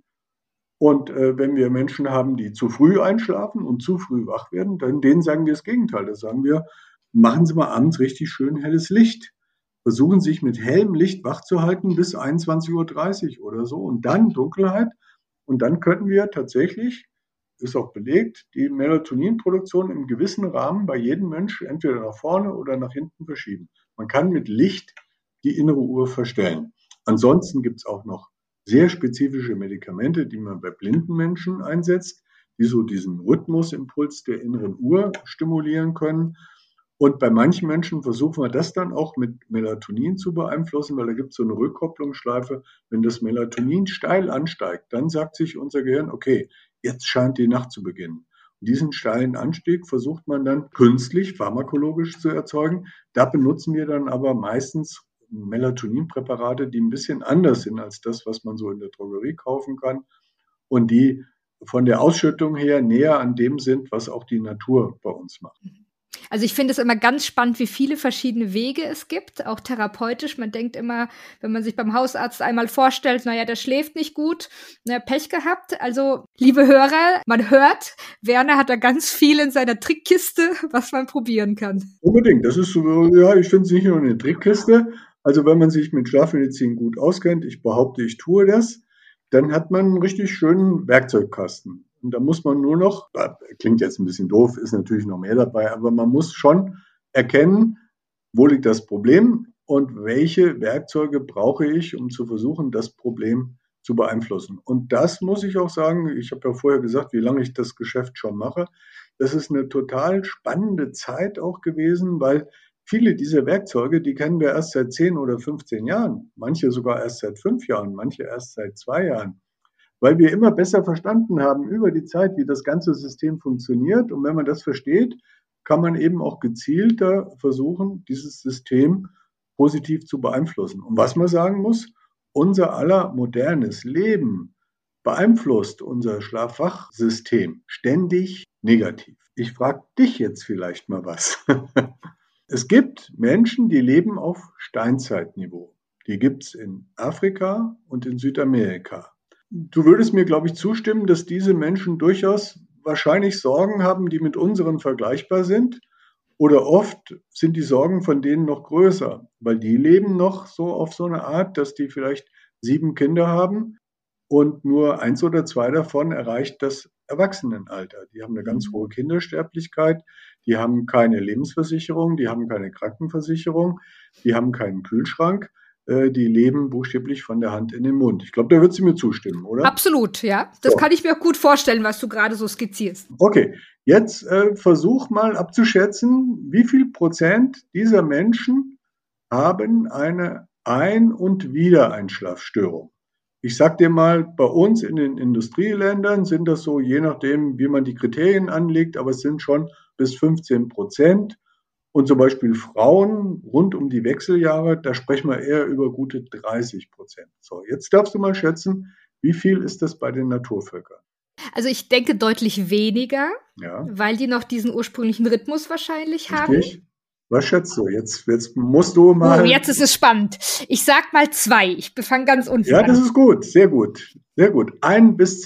Und wenn wir Menschen haben, die zu früh einschlafen und zu früh wach werden, dann denen sagen wir das Gegenteil. Da sagen wir, machen Sie mal abends richtig schön helles Licht. Versuchen sich mit hellem Licht wach zu halten bis 21:30 Uhr oder so und dann Dunkelheit. Und dann könnten wir tatsächlich, ist auch belegt, die Melatoninproduktion im gewissen Rahmen bei jedem Menschen entweder nach vorne oder nach hinten verschieben. Man kann mit Licht die innere Uhr verstellen. Ansonsten gibt es auch noch sehr spezifische Medikamente, die man bei blinden Menschen einsetzt, die so diesen Rhythmusimpuls der inneren Uhr stimulieren können. Und bei manchen Menschen versuchen wir das dann auch mit Melatonin zu beeinflussen, weil da gibt es so eine Rückkopplungsschleife. Wenn das Melatonin steil ansteigt, dann sagt sich unser Gehirn, okay, jetzt scheint die Nacht zu beginnen. Und diesen steilen Anstieg versucht man dann künstlich, pharmakologisch zu erzeugen. Da benutzen wir dann aber meistens Melatoninpräparate, die ein bisschen anders sind als das, was man so in der Drogerie kaufen kann und die von der Ausschüttung her näher an dem sind, was auch die Natur bei uns macht. Also ich finde es immer ganz spannend, wie viele verschiedene Wege es gibt, auch therapeutisch. Man denkt immer, wenn man sich beim Hausarzt einmal vorstellt, naja, der schläft nicht gut, Pech gehabt. Also, liebe Hörer, man hört, Werner hat da ganz viel in seiner Trickkiste, was man probieren kann. Unbedingt. Das ist so, ja, ich finde es nicht nur eine Trickkiste. Also wenn man sich mit Schlafmedizin gut auskennt, ich behaupte, ich tue das, dann hat man einen richtig schönen Werkzeugkasten. Und da muss man nur noch, klingt jetzt ein bisschen doof, ist natürlich noch mehr dabei, aber man muss schon erkennen, wo liegt das Problem und welche Werkzeuge brauche ich, um zu versuchen, das Problem zu beeinflussen. Und das muss ich auch sagen, ich habe ja vorher gesagt, wie lange ich das Geschäft schon mache. Das ist eine total spannende Zeit auch gewesen, weil viele dieser Werkzeuge, die kennen wir erst seit 10 oder 15 Jahren, manche sogar erst seit 5 Jahren, manche erst seit 2 Jahren, weil wir immer besser verstanden haben über die Zeit, wie das ganze System funktioniert. Und wenn man das versteht, kann man eben auch gezielter versuchen, dieses System positiv zu beeinflussen. Und was man sagen muss, unser aller modernes Leben beeinflusst unser Schlafwachsystem ständig negativ. Ich frage dich jetzt vielleicht mal was. Es gibt Menschen, die leben auf Steinzeitniveau. Die gibt es in Afrika und in Südamerika. Du würdest mir, glaube ich, zustimmen, dass diese Menschen durchaus wahrscheinlich Sorgen haben, die mit unseren vergleichbar sind. Oder oft sind die Sorgen von denen noch größer, weil die leben noch so auf so eine Art, dass die vielleicht 7 Kinder haben und nur 1 oder 2 davon erreicht das Erwachsenenalter. Die haben eine ganz hohe Kindersterblichkeit, die haben keine Lebensversicherung, die haben keine Krankenversicherung, die haben keinen Kühlschrank. Die leben buchstäblich von der Hand in den Mund. Ich glaube, da wird sie mir zustimmen, oder? Absolut, ja. Das kann ich mir auch gut vorstellen, was du gerade so skizzierst. Okay, jetzt versuch mal abzuschätzen, wie viel Prozent dieser Menschen haben eine Ein- und Wiedereinschlafstörung. Ich sag dir mal, bei uns in den Industrieländern sind das so, je nachdem, wie man die Kriterien anlegt, aber es sind schon bis 15%. Und zum Beispiel Frauen rund um die Wechseljahre, da sprechen wir eher über gute 30%. So, jetzt darfst du mal schätzen, wie viel ist das bei den Naturvölkern? Also ich denke deutlich weniger, Ja. weil die noch diesen ursprünglichen Rhythmus wahrscheinlich Richtig. haben. Was schätzt du? Jetzt musst du mal. Oh, jetzt ist es spannend. Ich sag mal 2. Ich fange ganz unten Ja, an. das ist gut. Sehr gut. Sehr gut. 1 bis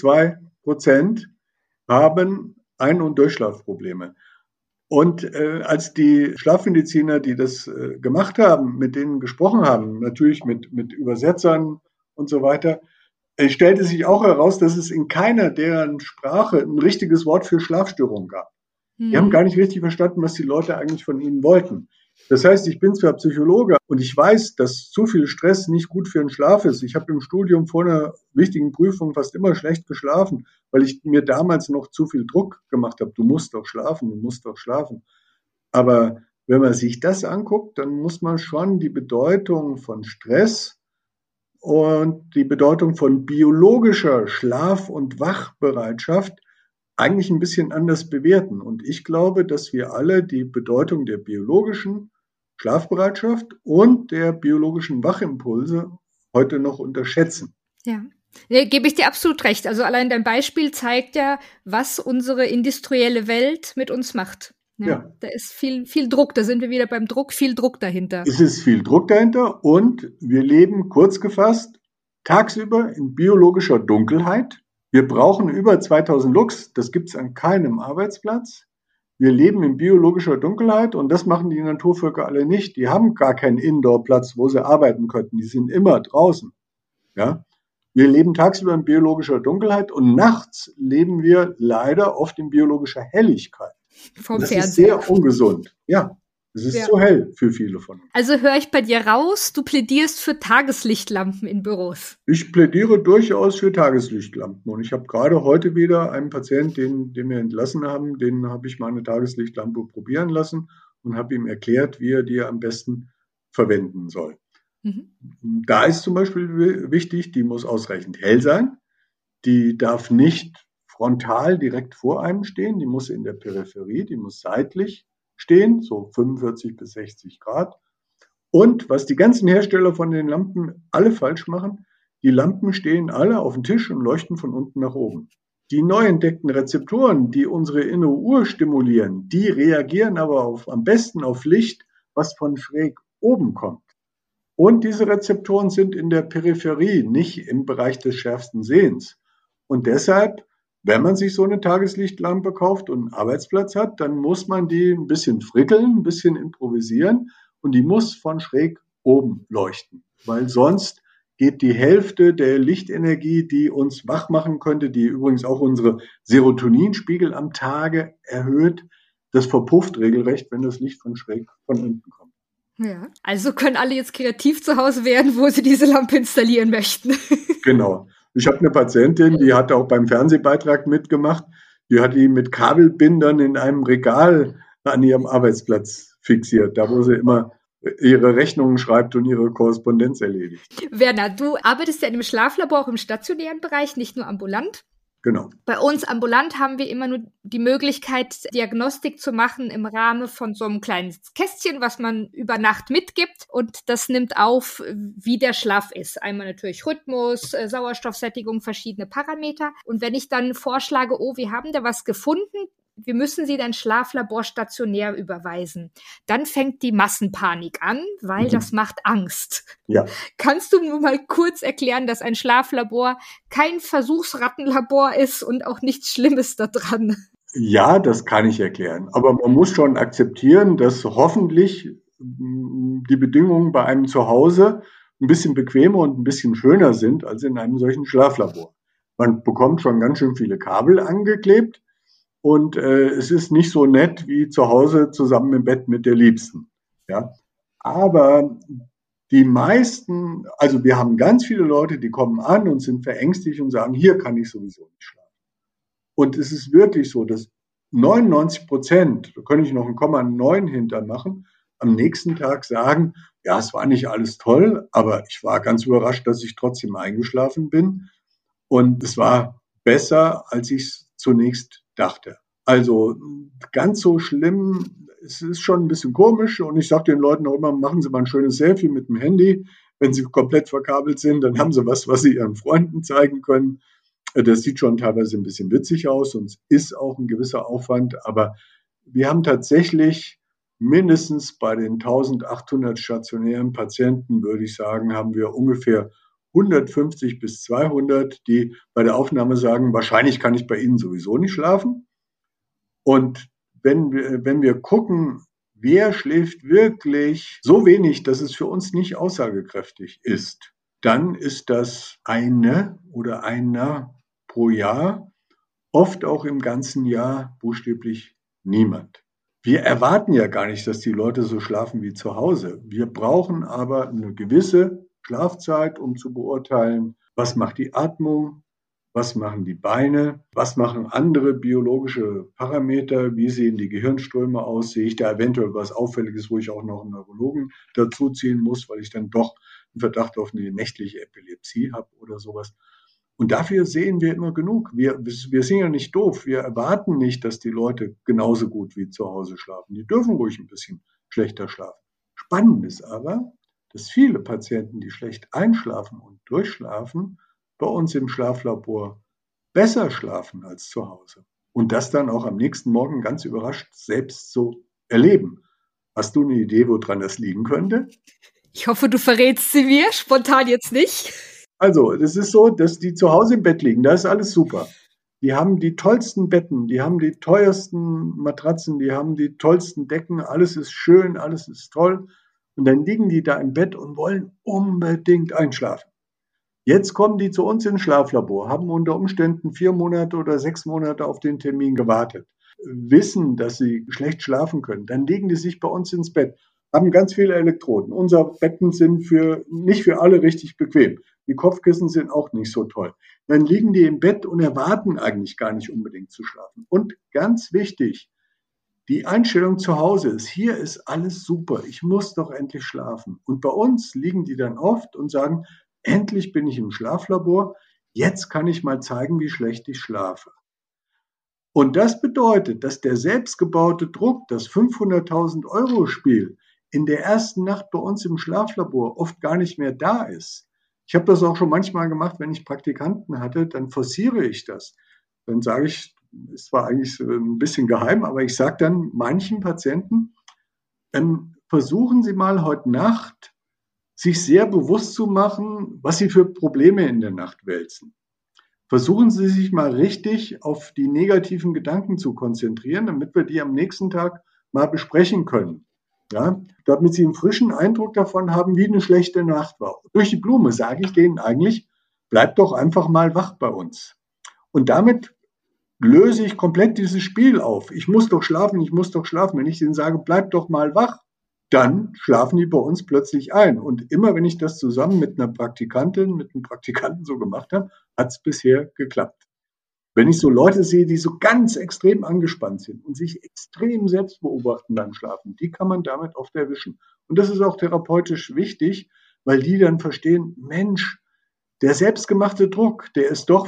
2% haben Ein- und Durchschlafprobleme. Und als die Schlafmediziner, die das gemacht haben, mit denen gesprochen haben, natürlich mit Übersetzern und so weiter, stellte sich auch heraus, dass es in keiner deren Sprache ein richtiges Wort für Schlafstörung gab. Die haben gar nicht richtig verstanden, was die Leute eigentlich von ihnen wollten. Das heißt, ich bin zwar Psychologe und ich weiß, dass zu viel Stress nicht gut für den Schlaf ist. Ich habe im Studium vor einer wichtigen Prüfung fast immer schlecht geschlafen, weil ich mir damals noch zu viel Druck gemacht habe. Du musst doch schlafen, du musst doch schlafen. Aber wenn man sich das anguckt, dann muss man schon die Bedeutung von Stress und die Bedeutung von biologischer Schlaf- und Wachbereitschaft eigentlich ein bisschen anders bewerten. Und ich glaube, dass wir alle die Bedeutung der biologischen Schlafbereitschaft und der biologischen Wachimpulse heute noch unterschätzen. Ja. Nee, gebe ich dir absolut recht. Also allein dein Beispiel zeigt ja, was unsere industrielle Welt mit uns macht. Ja. Da ist viel Druck, da sind wir wieder beim Druck, viel Druck dahinter. Es ist viel Druck dahinter und wir leben kurz gefasst tagsüber in biologischer Dunkelheit. Wir brauchen über 2000 Lux, das gibt es an keinem Arbeitsplatz. Wir leben in biologischer Dunkelheit und das machen die Naturvölker alle nicht. Die haben gar keinen Indoor-Platz, wo sie arbeiten könnten. Die sind immer draußen. Ja? Wir leben tagsüber in biologischer Dunkelheit und nachts leben wir leider oft in biologischer Helligkeit. Vom das Fernseher. Ist sehr ungesund. Ja, es ist zu hell für viele von uns. Also höre ich bei dir raus, du plädierst für Tageslichtlampen in Büros. Ich plädiere durchaus für Tageslichtlampen. Und ich habe gerade heute wieder einen Patienten, den wir entlassen haben, den habe ich mal eine Tageslichtlampe probieren lassen und habe ihm erklärt, wie er die am besten verwenden soll. Da ist zum Beispiel wichtig, die muss ausreichend hell sein. Die darf nicht frontal direkt vor einem stehen. Die muss in der Peripherie, die muss seitlich stehen, so 45 bis 60 Grad. Und was die ganzen Hersteller von den Lampen alle falsch machen, die Lampen stehen alle auf dem Tisch und leuchten von unten nach oben. Die neu entdeckten Rezeptoren, die unsere innere Uhr stimulieren, die reagieren aber am besten auf Licht, was von schräg oben kommt. Und diese Rezeptoren sind in der Peripherie, nicht im Bereich des schärfsten Sehens. Und deshalb, wenn man sich so eine Tageslichtlampe kauft und einen Arbeitsplatz hat, dann muss man die ein bisschen frickeln, ein bisschen improvisieren und die muss von schräg oben leuchten, weil sonst geht die Hälfte der Lichtenergie, die uns wach machen könnte, die übrigens auch unsere Serotoninspiegel am Tage erhöht, das verpufft regelrecht, wenn das Licht von schräg von unten kommt. Ja, also können alle jetzt kreativ zu Hause werden, wo sie diese Lampe installieren möchten. Genau. Ich habe eine Patientin, die hat auch beim Fernsehbeitrag mitgemacht. Die hat die mit Kabelbindern in einem Regal an ihrem Arbeitsplatz fixiert, da wo sie immer ihre Rechnungen schreibt und ihre Korrespondenz erledigt. Werner, du arbeitest ja in einem Schlaflabor auch im stationären Bereich, nicht nur ambulant. Genau. Bei uns ambulant haben wir immer nur die Möglichkeit, Diagnostik zu machen im Rahmen von so einem kleinen Kästchen, was man über Nacht mitgibt. Und das nimmt auf, wie der Schlaf ist. Einmal natürlich Rhythmus, Sauerstoffsättigung, verschiedene Parameter. Und wenn ich dann vorschlage, oh, wir haben da was gefunden, wir müssen Sie dann Schlaflabor stationär überweisen. Dann fängt die Massenpanik an, weil das macht Angst. Ja. Kannst du nur mal kurz erklären, dass ein Schlaflabor kein Versuchsrattenlabor ist und auch nichts Schlimmes da dran? Ja, das kann ich erklären. Aber man muss schon akzeptieren, dass hoffentlich die Bedingungen bei einem Zuhause ein bisschen bequemer und ein bisschen schöner sind als in einem solchen Schlaflabor. Man bekommt schon ganz schön viele Kabel angeklebt. Und es ist nicht so nett wie zu Hause zusammen im Bett mit der Liebsten. Ja? Aber die meisten, also wir haben ganz viele Leute, die kommen an und sind verängstigt und sagen, hier kann ich sowieso nicht schlafen. Und es ist wirklich so, dass 99%, da kann ich noch ein Komma 9 hintermachen, am nächsten Tag sagen, ja, es war nicht alles toll, aber ich war ganz überrascht, dass ich trotzdem eingeschlafen bin. Und es war besser, als ich es zunächst dachte. Also ganz so schlimm, es ist schon ein bisschen komisch und ich sage den Leuten auch immer, machen Sie mal ein schönes Selfie mit dem Handy. Wenn Sie komplett verkabelt sind, dann haben Sie was Sie Ihren Freunden zeigen können. Das sieht schon teilweise ein bisschen witzig aus und es ist auch ein gewisser Aufwand, aber wir haben tatsächlich mindestens bei den 1800 stationären Patienten, würde ich sagen, haben wir ungefähr 150 bis 200, die bei der Aufnahme sagen, wahrscheinlich kann ich bei Ihnen sowieso nicht schlafen. Und wenn wir gucken, wer schläft wirklich so wenig, dass es für uns nicht aussagekräftig ist, dann ist das eine oder einer pro Jahr, oft auch im ganzen Jahr buchstäblich niemand. Wir erwarten ja gar nicht, dass die Leute so schlafen wie zu Hause. Wir brauchen aber eine gewisse Schlafzeit, um zu beurteilen, was macht die Atmung, was machen die Beine, was machen andere biologische Parameter, wie sehen die Gehirnströme aus, sehe ich da eventuell was Auffälliges, wo ich auch noch einen Neurologen dazuziehen muss, weil ich dann doch einen Verdacht auf eine nächtliche Epilepsie habe oder sowas. Und dafür sehen wir immer genug. Wir sind ja nicht doof. Wir erwarten nicht, dass die Leute genauso gut wie zu Hause schlafen. Die dürfen ruhig ein bisschen schlechter schlafen. Spannend ist aber, dass viele Patienten, die schlecht einschlafen und durchschlafen, bei uns im Schlaflabor besser schlafen als zu Hause. Und das dann auch am nächsten Morgen ganz überrascht selbst so erleben. Hast du eine Idee, woran das liegen könnte? Ich hoffe, du verrätst sie mir, spontan jetzt nicht. Also, es ist so, dass die zu Hause im Bett liegen, da ist alles super. Die haben die tollsten Betten, die haben die teuersten Matratzen, die haben die tollsten Decken, alles ist schön, alles ist toll. Und dann liegen die da im Bett und wollen unbedingt einschlafen. Jetzt kommen die zu uns ins Schlaflabor, haben unter Umständen 4 Monate oder 6 Monate auf den Termin gewartet, wissen, dass sie schlecht schlafen können. Dann legen die sich bei uns ins Bett, haben ganz viele Elektroden. Unsere Betten sind nicht für alle richtig bequem. Die Kopfkissen sind auch nicht so toll. Dann liegen die im Bett und erwarten eigentlich gar nicht unbedingt zu schlafen. Und ganz wichtig, die Einstellung zu Hause ist, hier ist alles super, ich muss doch endlich schlafen. Und bei uns liegen die dann oft und sagen, endlich bin ich im Schlaflabor, jetzt kann ich mal zeigen, wie schlecht ich schlafe. Und das bedeutet, dass der selbstgebaute Druck, das 500.000 € Spiel, in der ersten Nacht bei uns im Schlaflabor oft gar nicht mehr da ist. Ich habe das auch schon manchmal gemacht, wenn ich Praktikanten hatte, dann forciere ich das. dann sage ich, ist zwar eigentlich so ein bisschen geheim, aber ich sage dann manchen Patienten, versuchen Sie mal heute Nacht, sich sehr bewusst zu machen, was Sie für Probleme in der Nacht wälzen. Versuchen Sie sich mal richtig auf die negativen Gedanken zu konzentrieren, damit wir die am nächsten Tag mal besprechen können. Ja, damit Sie einen frischen Eindruck davon haben, wie eine schlechte Nacht war. Durch die Blume sage ich denen eigentlich, bleibt doch einfach mal wach bei uns. Und damit löse ich komplett dieses Spiel auf. Ich muss doch schlafen, ich muss doch schlafen. Wenn ich denen sage, bleib doch mal wach, dann schlafen die bei uns plötzlich ein. Und immer wenn ich das zusammen mit einer Praktikantin, mit einem Praktikanten so gemacht habe, hat es bisher geklappt. Wenn ich so Leute sehe, die so ganz extrem angespannt sind und sich extrem selbst beobachten beim Schlafen, die kann man damit oft erwischen. Und das ist auch therapeutisch wichtig, weil die dann verstehen, Mensch, der selbstgemachte Druck, der ist doch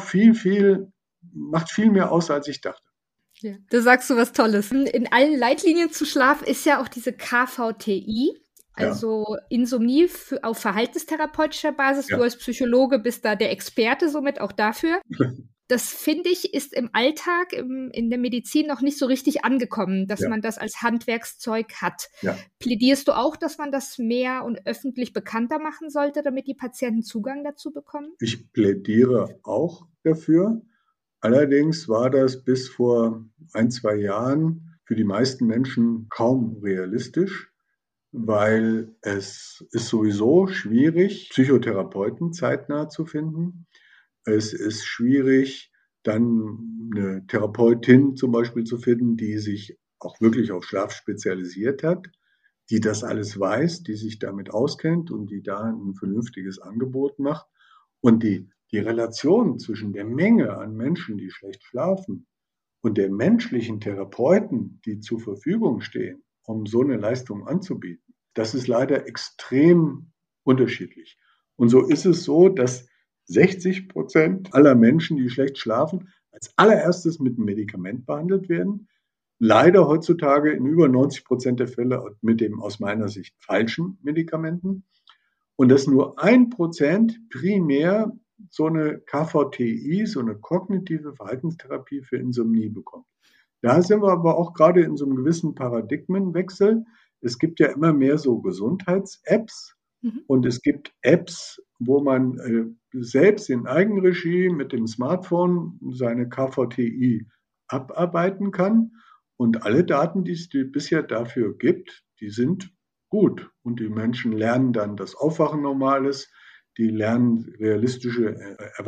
macht viel mehr aus, als ich dachte. Ja, da sagst du was Tolles. In allen Leitlinien zu Schlaf ist ja auch diese KVTI, also Insomnie auf verhaltenstherapeutischer Basis. Ja. Du als Psychologe bist da der Experte somit auch dafür. Das, finde ich, ist im Alltag, in der Medizin noch nicht so richtig angekommen, dass man das als Handwerkszeug hat. Ja. Plädierst du auch, dass man das mehr und öffentlich bekannter machen sollte, damit die Patienten Zugang dazu bekommen? Ich plädiere auch dafür. Allerdings war das bis vor 1-2 Jahren für die meisten Menschen kaum realistisch, weil es ist sowieso schwierig, Psychotherapeuten zeitnah zu finden. Es ist schwierig, dann eine Therapeutin zum Beispiel zu finden, die sich auch wirklich auf Schlaf spezialisiert hat, die das alles weiß, die sich damit auskennt und die da ein vernünftiges Angebot macht. Und die Relation zwischen der Menge an Menschen, die schlecht schlafen, und der menschlichen Therapeuten, die zur Verfügung stehen, um so eine Leistung anzubieten, das ist leider extrem unterschiedlich. Und so ist es so, dass 60% aller Menschen, die schlecht schlafen, als allererstes mit einem Medikament behandelt werden. Leider heutzutage in über 90% der Fälle mit dem aus meiner Sicht falschen Medikamenten. Und dass nur 1% primär so eine KVTI, so eine kognitive Verhaltenstherapie für Insomnie bekommt. Da sind wir aber auch gerade in so einem gewissen Paradigmenwechsel. Es gibt ja immer mehr so Gesundheits-Apps und es gibt Apps, wo man selbst in Eigenregie mit dem Smartphone seine KVTI abarbeiten kann. Und alle Daten, die es bisher dafür gibt, die sind gut. Und die Menschen lernen dann, dass Aufwachen normal ist. Die lernen, realistische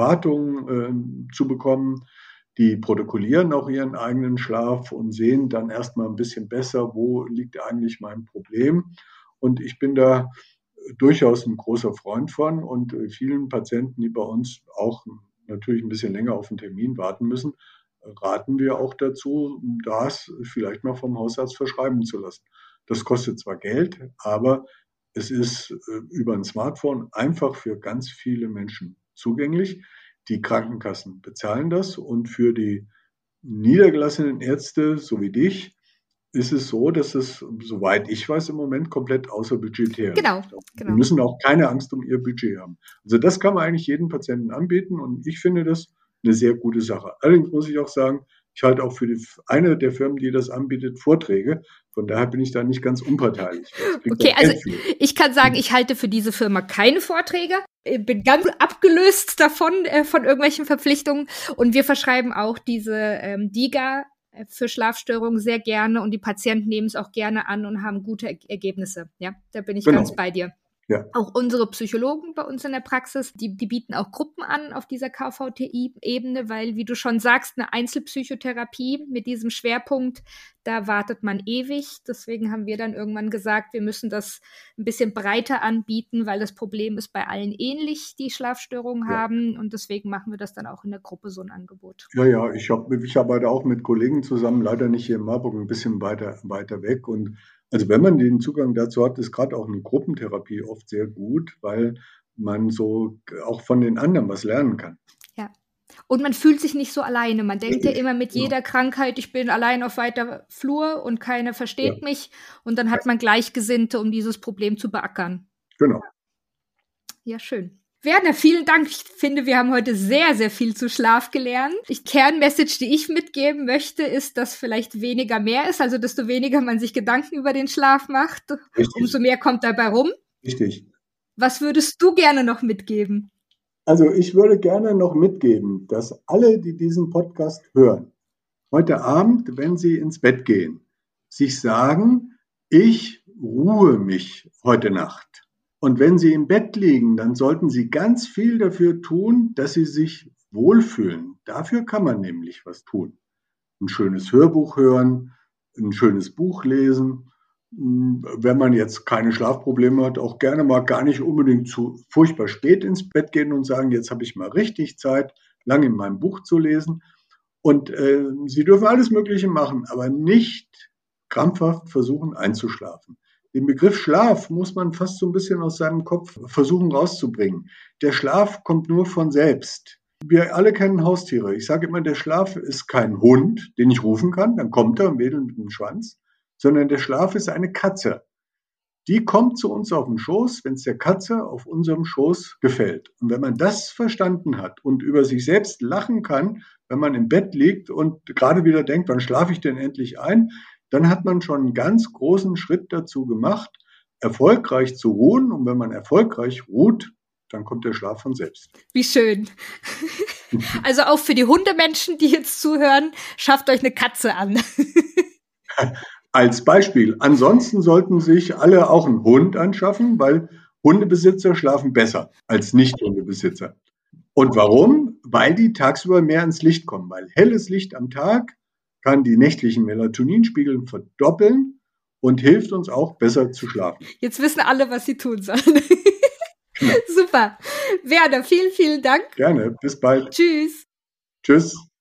Erwartungen zu bekommen. Die protokollieren auch ihren eigenen Schlaf und sehen dann erstmal ein bisschen besser, wo liegt eigentlich mein Problem. Und ich bin da durchaus ein großer Freund von und vielen Patienten, die bei uns auch natürlich ein bisschen länger auf einen Termin warten müssen, raten wir auch dazu, das vielleicht mal vom Hausarzt verschreiben zu lassen. Das kostet zwar Geld, aber es ist über ein Smartphone einfach für ganz viele Menschen zugänglich. Die Krankenkassen bezahlen das und für die niedergelassenen Ärzte, so wie dich, ist es so, dass es, soweit ich weiß, im Moment komplett außerbudgetär ist. Genau. Die müssen auch keine Angst um ihr Budget haben. Also das kann man eigentlich jedem Patienten anbieten und ich finde das eine sehr gute Sache. Allerdings muss ich auch sagen, ich halte auch für eine der Firmen, die das anbietet, Vorträge. Von daher bin ich da nicht ganz unparteiisch. Okay, also ich kann sagen, ich halte für diese Firma keine Vorträge. Ich bin ganz abgelöst davon, von irgendwelchen Verpflichtungen. Und wir verschreiben auch diese DIGA für Schlafstörungen sehr gerne und die Patienten nehmen es auch gerne an und haben gute Ergebnisse. Ja, da bin ich ganz bei dir. Ja. Auch unsere Psychologen bei uns in der Praxis, die bieten auch Gruppen an auf dieser KVTI-Ebene, weil, wie du schon sagst, eine Einzelpsychotherapie mit diesem Schwerpunkt, da wartet man ewig. Deswegen haben wir dann irgendwann gesagt, wir müssen das ein bisschen breiter anbieten, weil das Problem ist bei allen ähnlich, die Schlafstörungen haben. Und deswegen machen wir das dann auch in der Gruppe, so ein Angebot. Ja, ich arbeite auch mit Kollegen zusammen, leider nicht hier in Marburg, ein bisschen weiter weg. Und also wenn man den Zugang dazu hat, ist gerade auch eine Gruppentherapie oft sehr gut, weil man so auch von den anderen was lernen kann. Ja. Und man fühlt sich nicht so alleine. Man denkt ja immer mit jeder Krankheit, ich bin allein auf weiter Flur und keiner versteht mich. Und dann hat man Gleichgesinnte, um dieses Problem zu beackern. Genau. Ja, schön. Werner, vielen Dank. Ich finde, wir haben heute sehr, sehr viel zu Schlaf gelernt. Die Kernmessage, die ich mitgeben möchte, ist, dass vielleicht weniger mehr ist. Also desto weniger man sich Gedanken über den Schlaf macht, umso mehr kommt dabei rum. Richtig. Was würdest du gerne noch mitgeben? Also ich würde gerne noch mitgeben, dass alle, die diesen Podcast hören, heute Abend, wenn sie ins Bett gehen, sich sagen, ich ruhe mich heute Nacht. Und wenn sie im Bett liegen, dann sollten sie ganz viel dafür tun, dass sie sich wohlfühlen. Dafür kann man nämlich was tun. Ein schönes Hörbuch hören, ein schönes Buch lesen. Wenn man jetzt keine Schlafprobleme hat, auch gerne mal gar nicht unbedingt zu furchtbar spät ins Bett gehen und sagen, jetzt habe ich mal richtig Zeit, lange in meinem Buch zu lesen. Und Sie dürfen alles Mögliche machen, aber nicht krampfhaft versuchen einzuschlafen. Den Begriff Schlaf muss man fast so ein bisschen aus seinem Kopf versuchen rauszubringen. Der Schlaf kommt nur von selbst. Wir alle kennen Haustiere. Ich sage immer, der Schlaf ist kein Hund, den ich rufen kann, dann kommt er und wedelt mit dem Schwanz, sondern der Schlaf ist eine Katze. Die kommt zu uns auf den Schoß, wenn es der Katze auf unserem Schoß gefällt. Und wenn man das verstanden hat und über sich selbst lachen kann, wenn man im Bett liegt und gerade wieder denkt, wann schlafe ich denn endlich ein, dann hat man schon einen ganz großen Schritt dazu gemacht, erfolgreich zu ruhen. Und wenn man erfolgreich ruht, dann kommt der Schlaf von selbst. Wie schön. Also auch für die Hundemenschen, die jetzt zuhören, schafft euch eine Katze an. Als Beispiel. Ansonsten sollten sich alle auch einen Hund anschaffen, weil Hundebesitzer schlafen besser als Nicht-Hundebesitzer. Und warum? Weil die tagsüber mehr ans Licht kommen. Weil helles Licht am Tag kann die nächtlichen Melatoninspiegel verdoppeln und hilft uns auch besser zu schlafen. Jetzt wissen alle, was sie tun sollen. Ja. Super. Werner, vielen, vielen Dank. Gerne. Bis bald. Tschüss. Tschüss.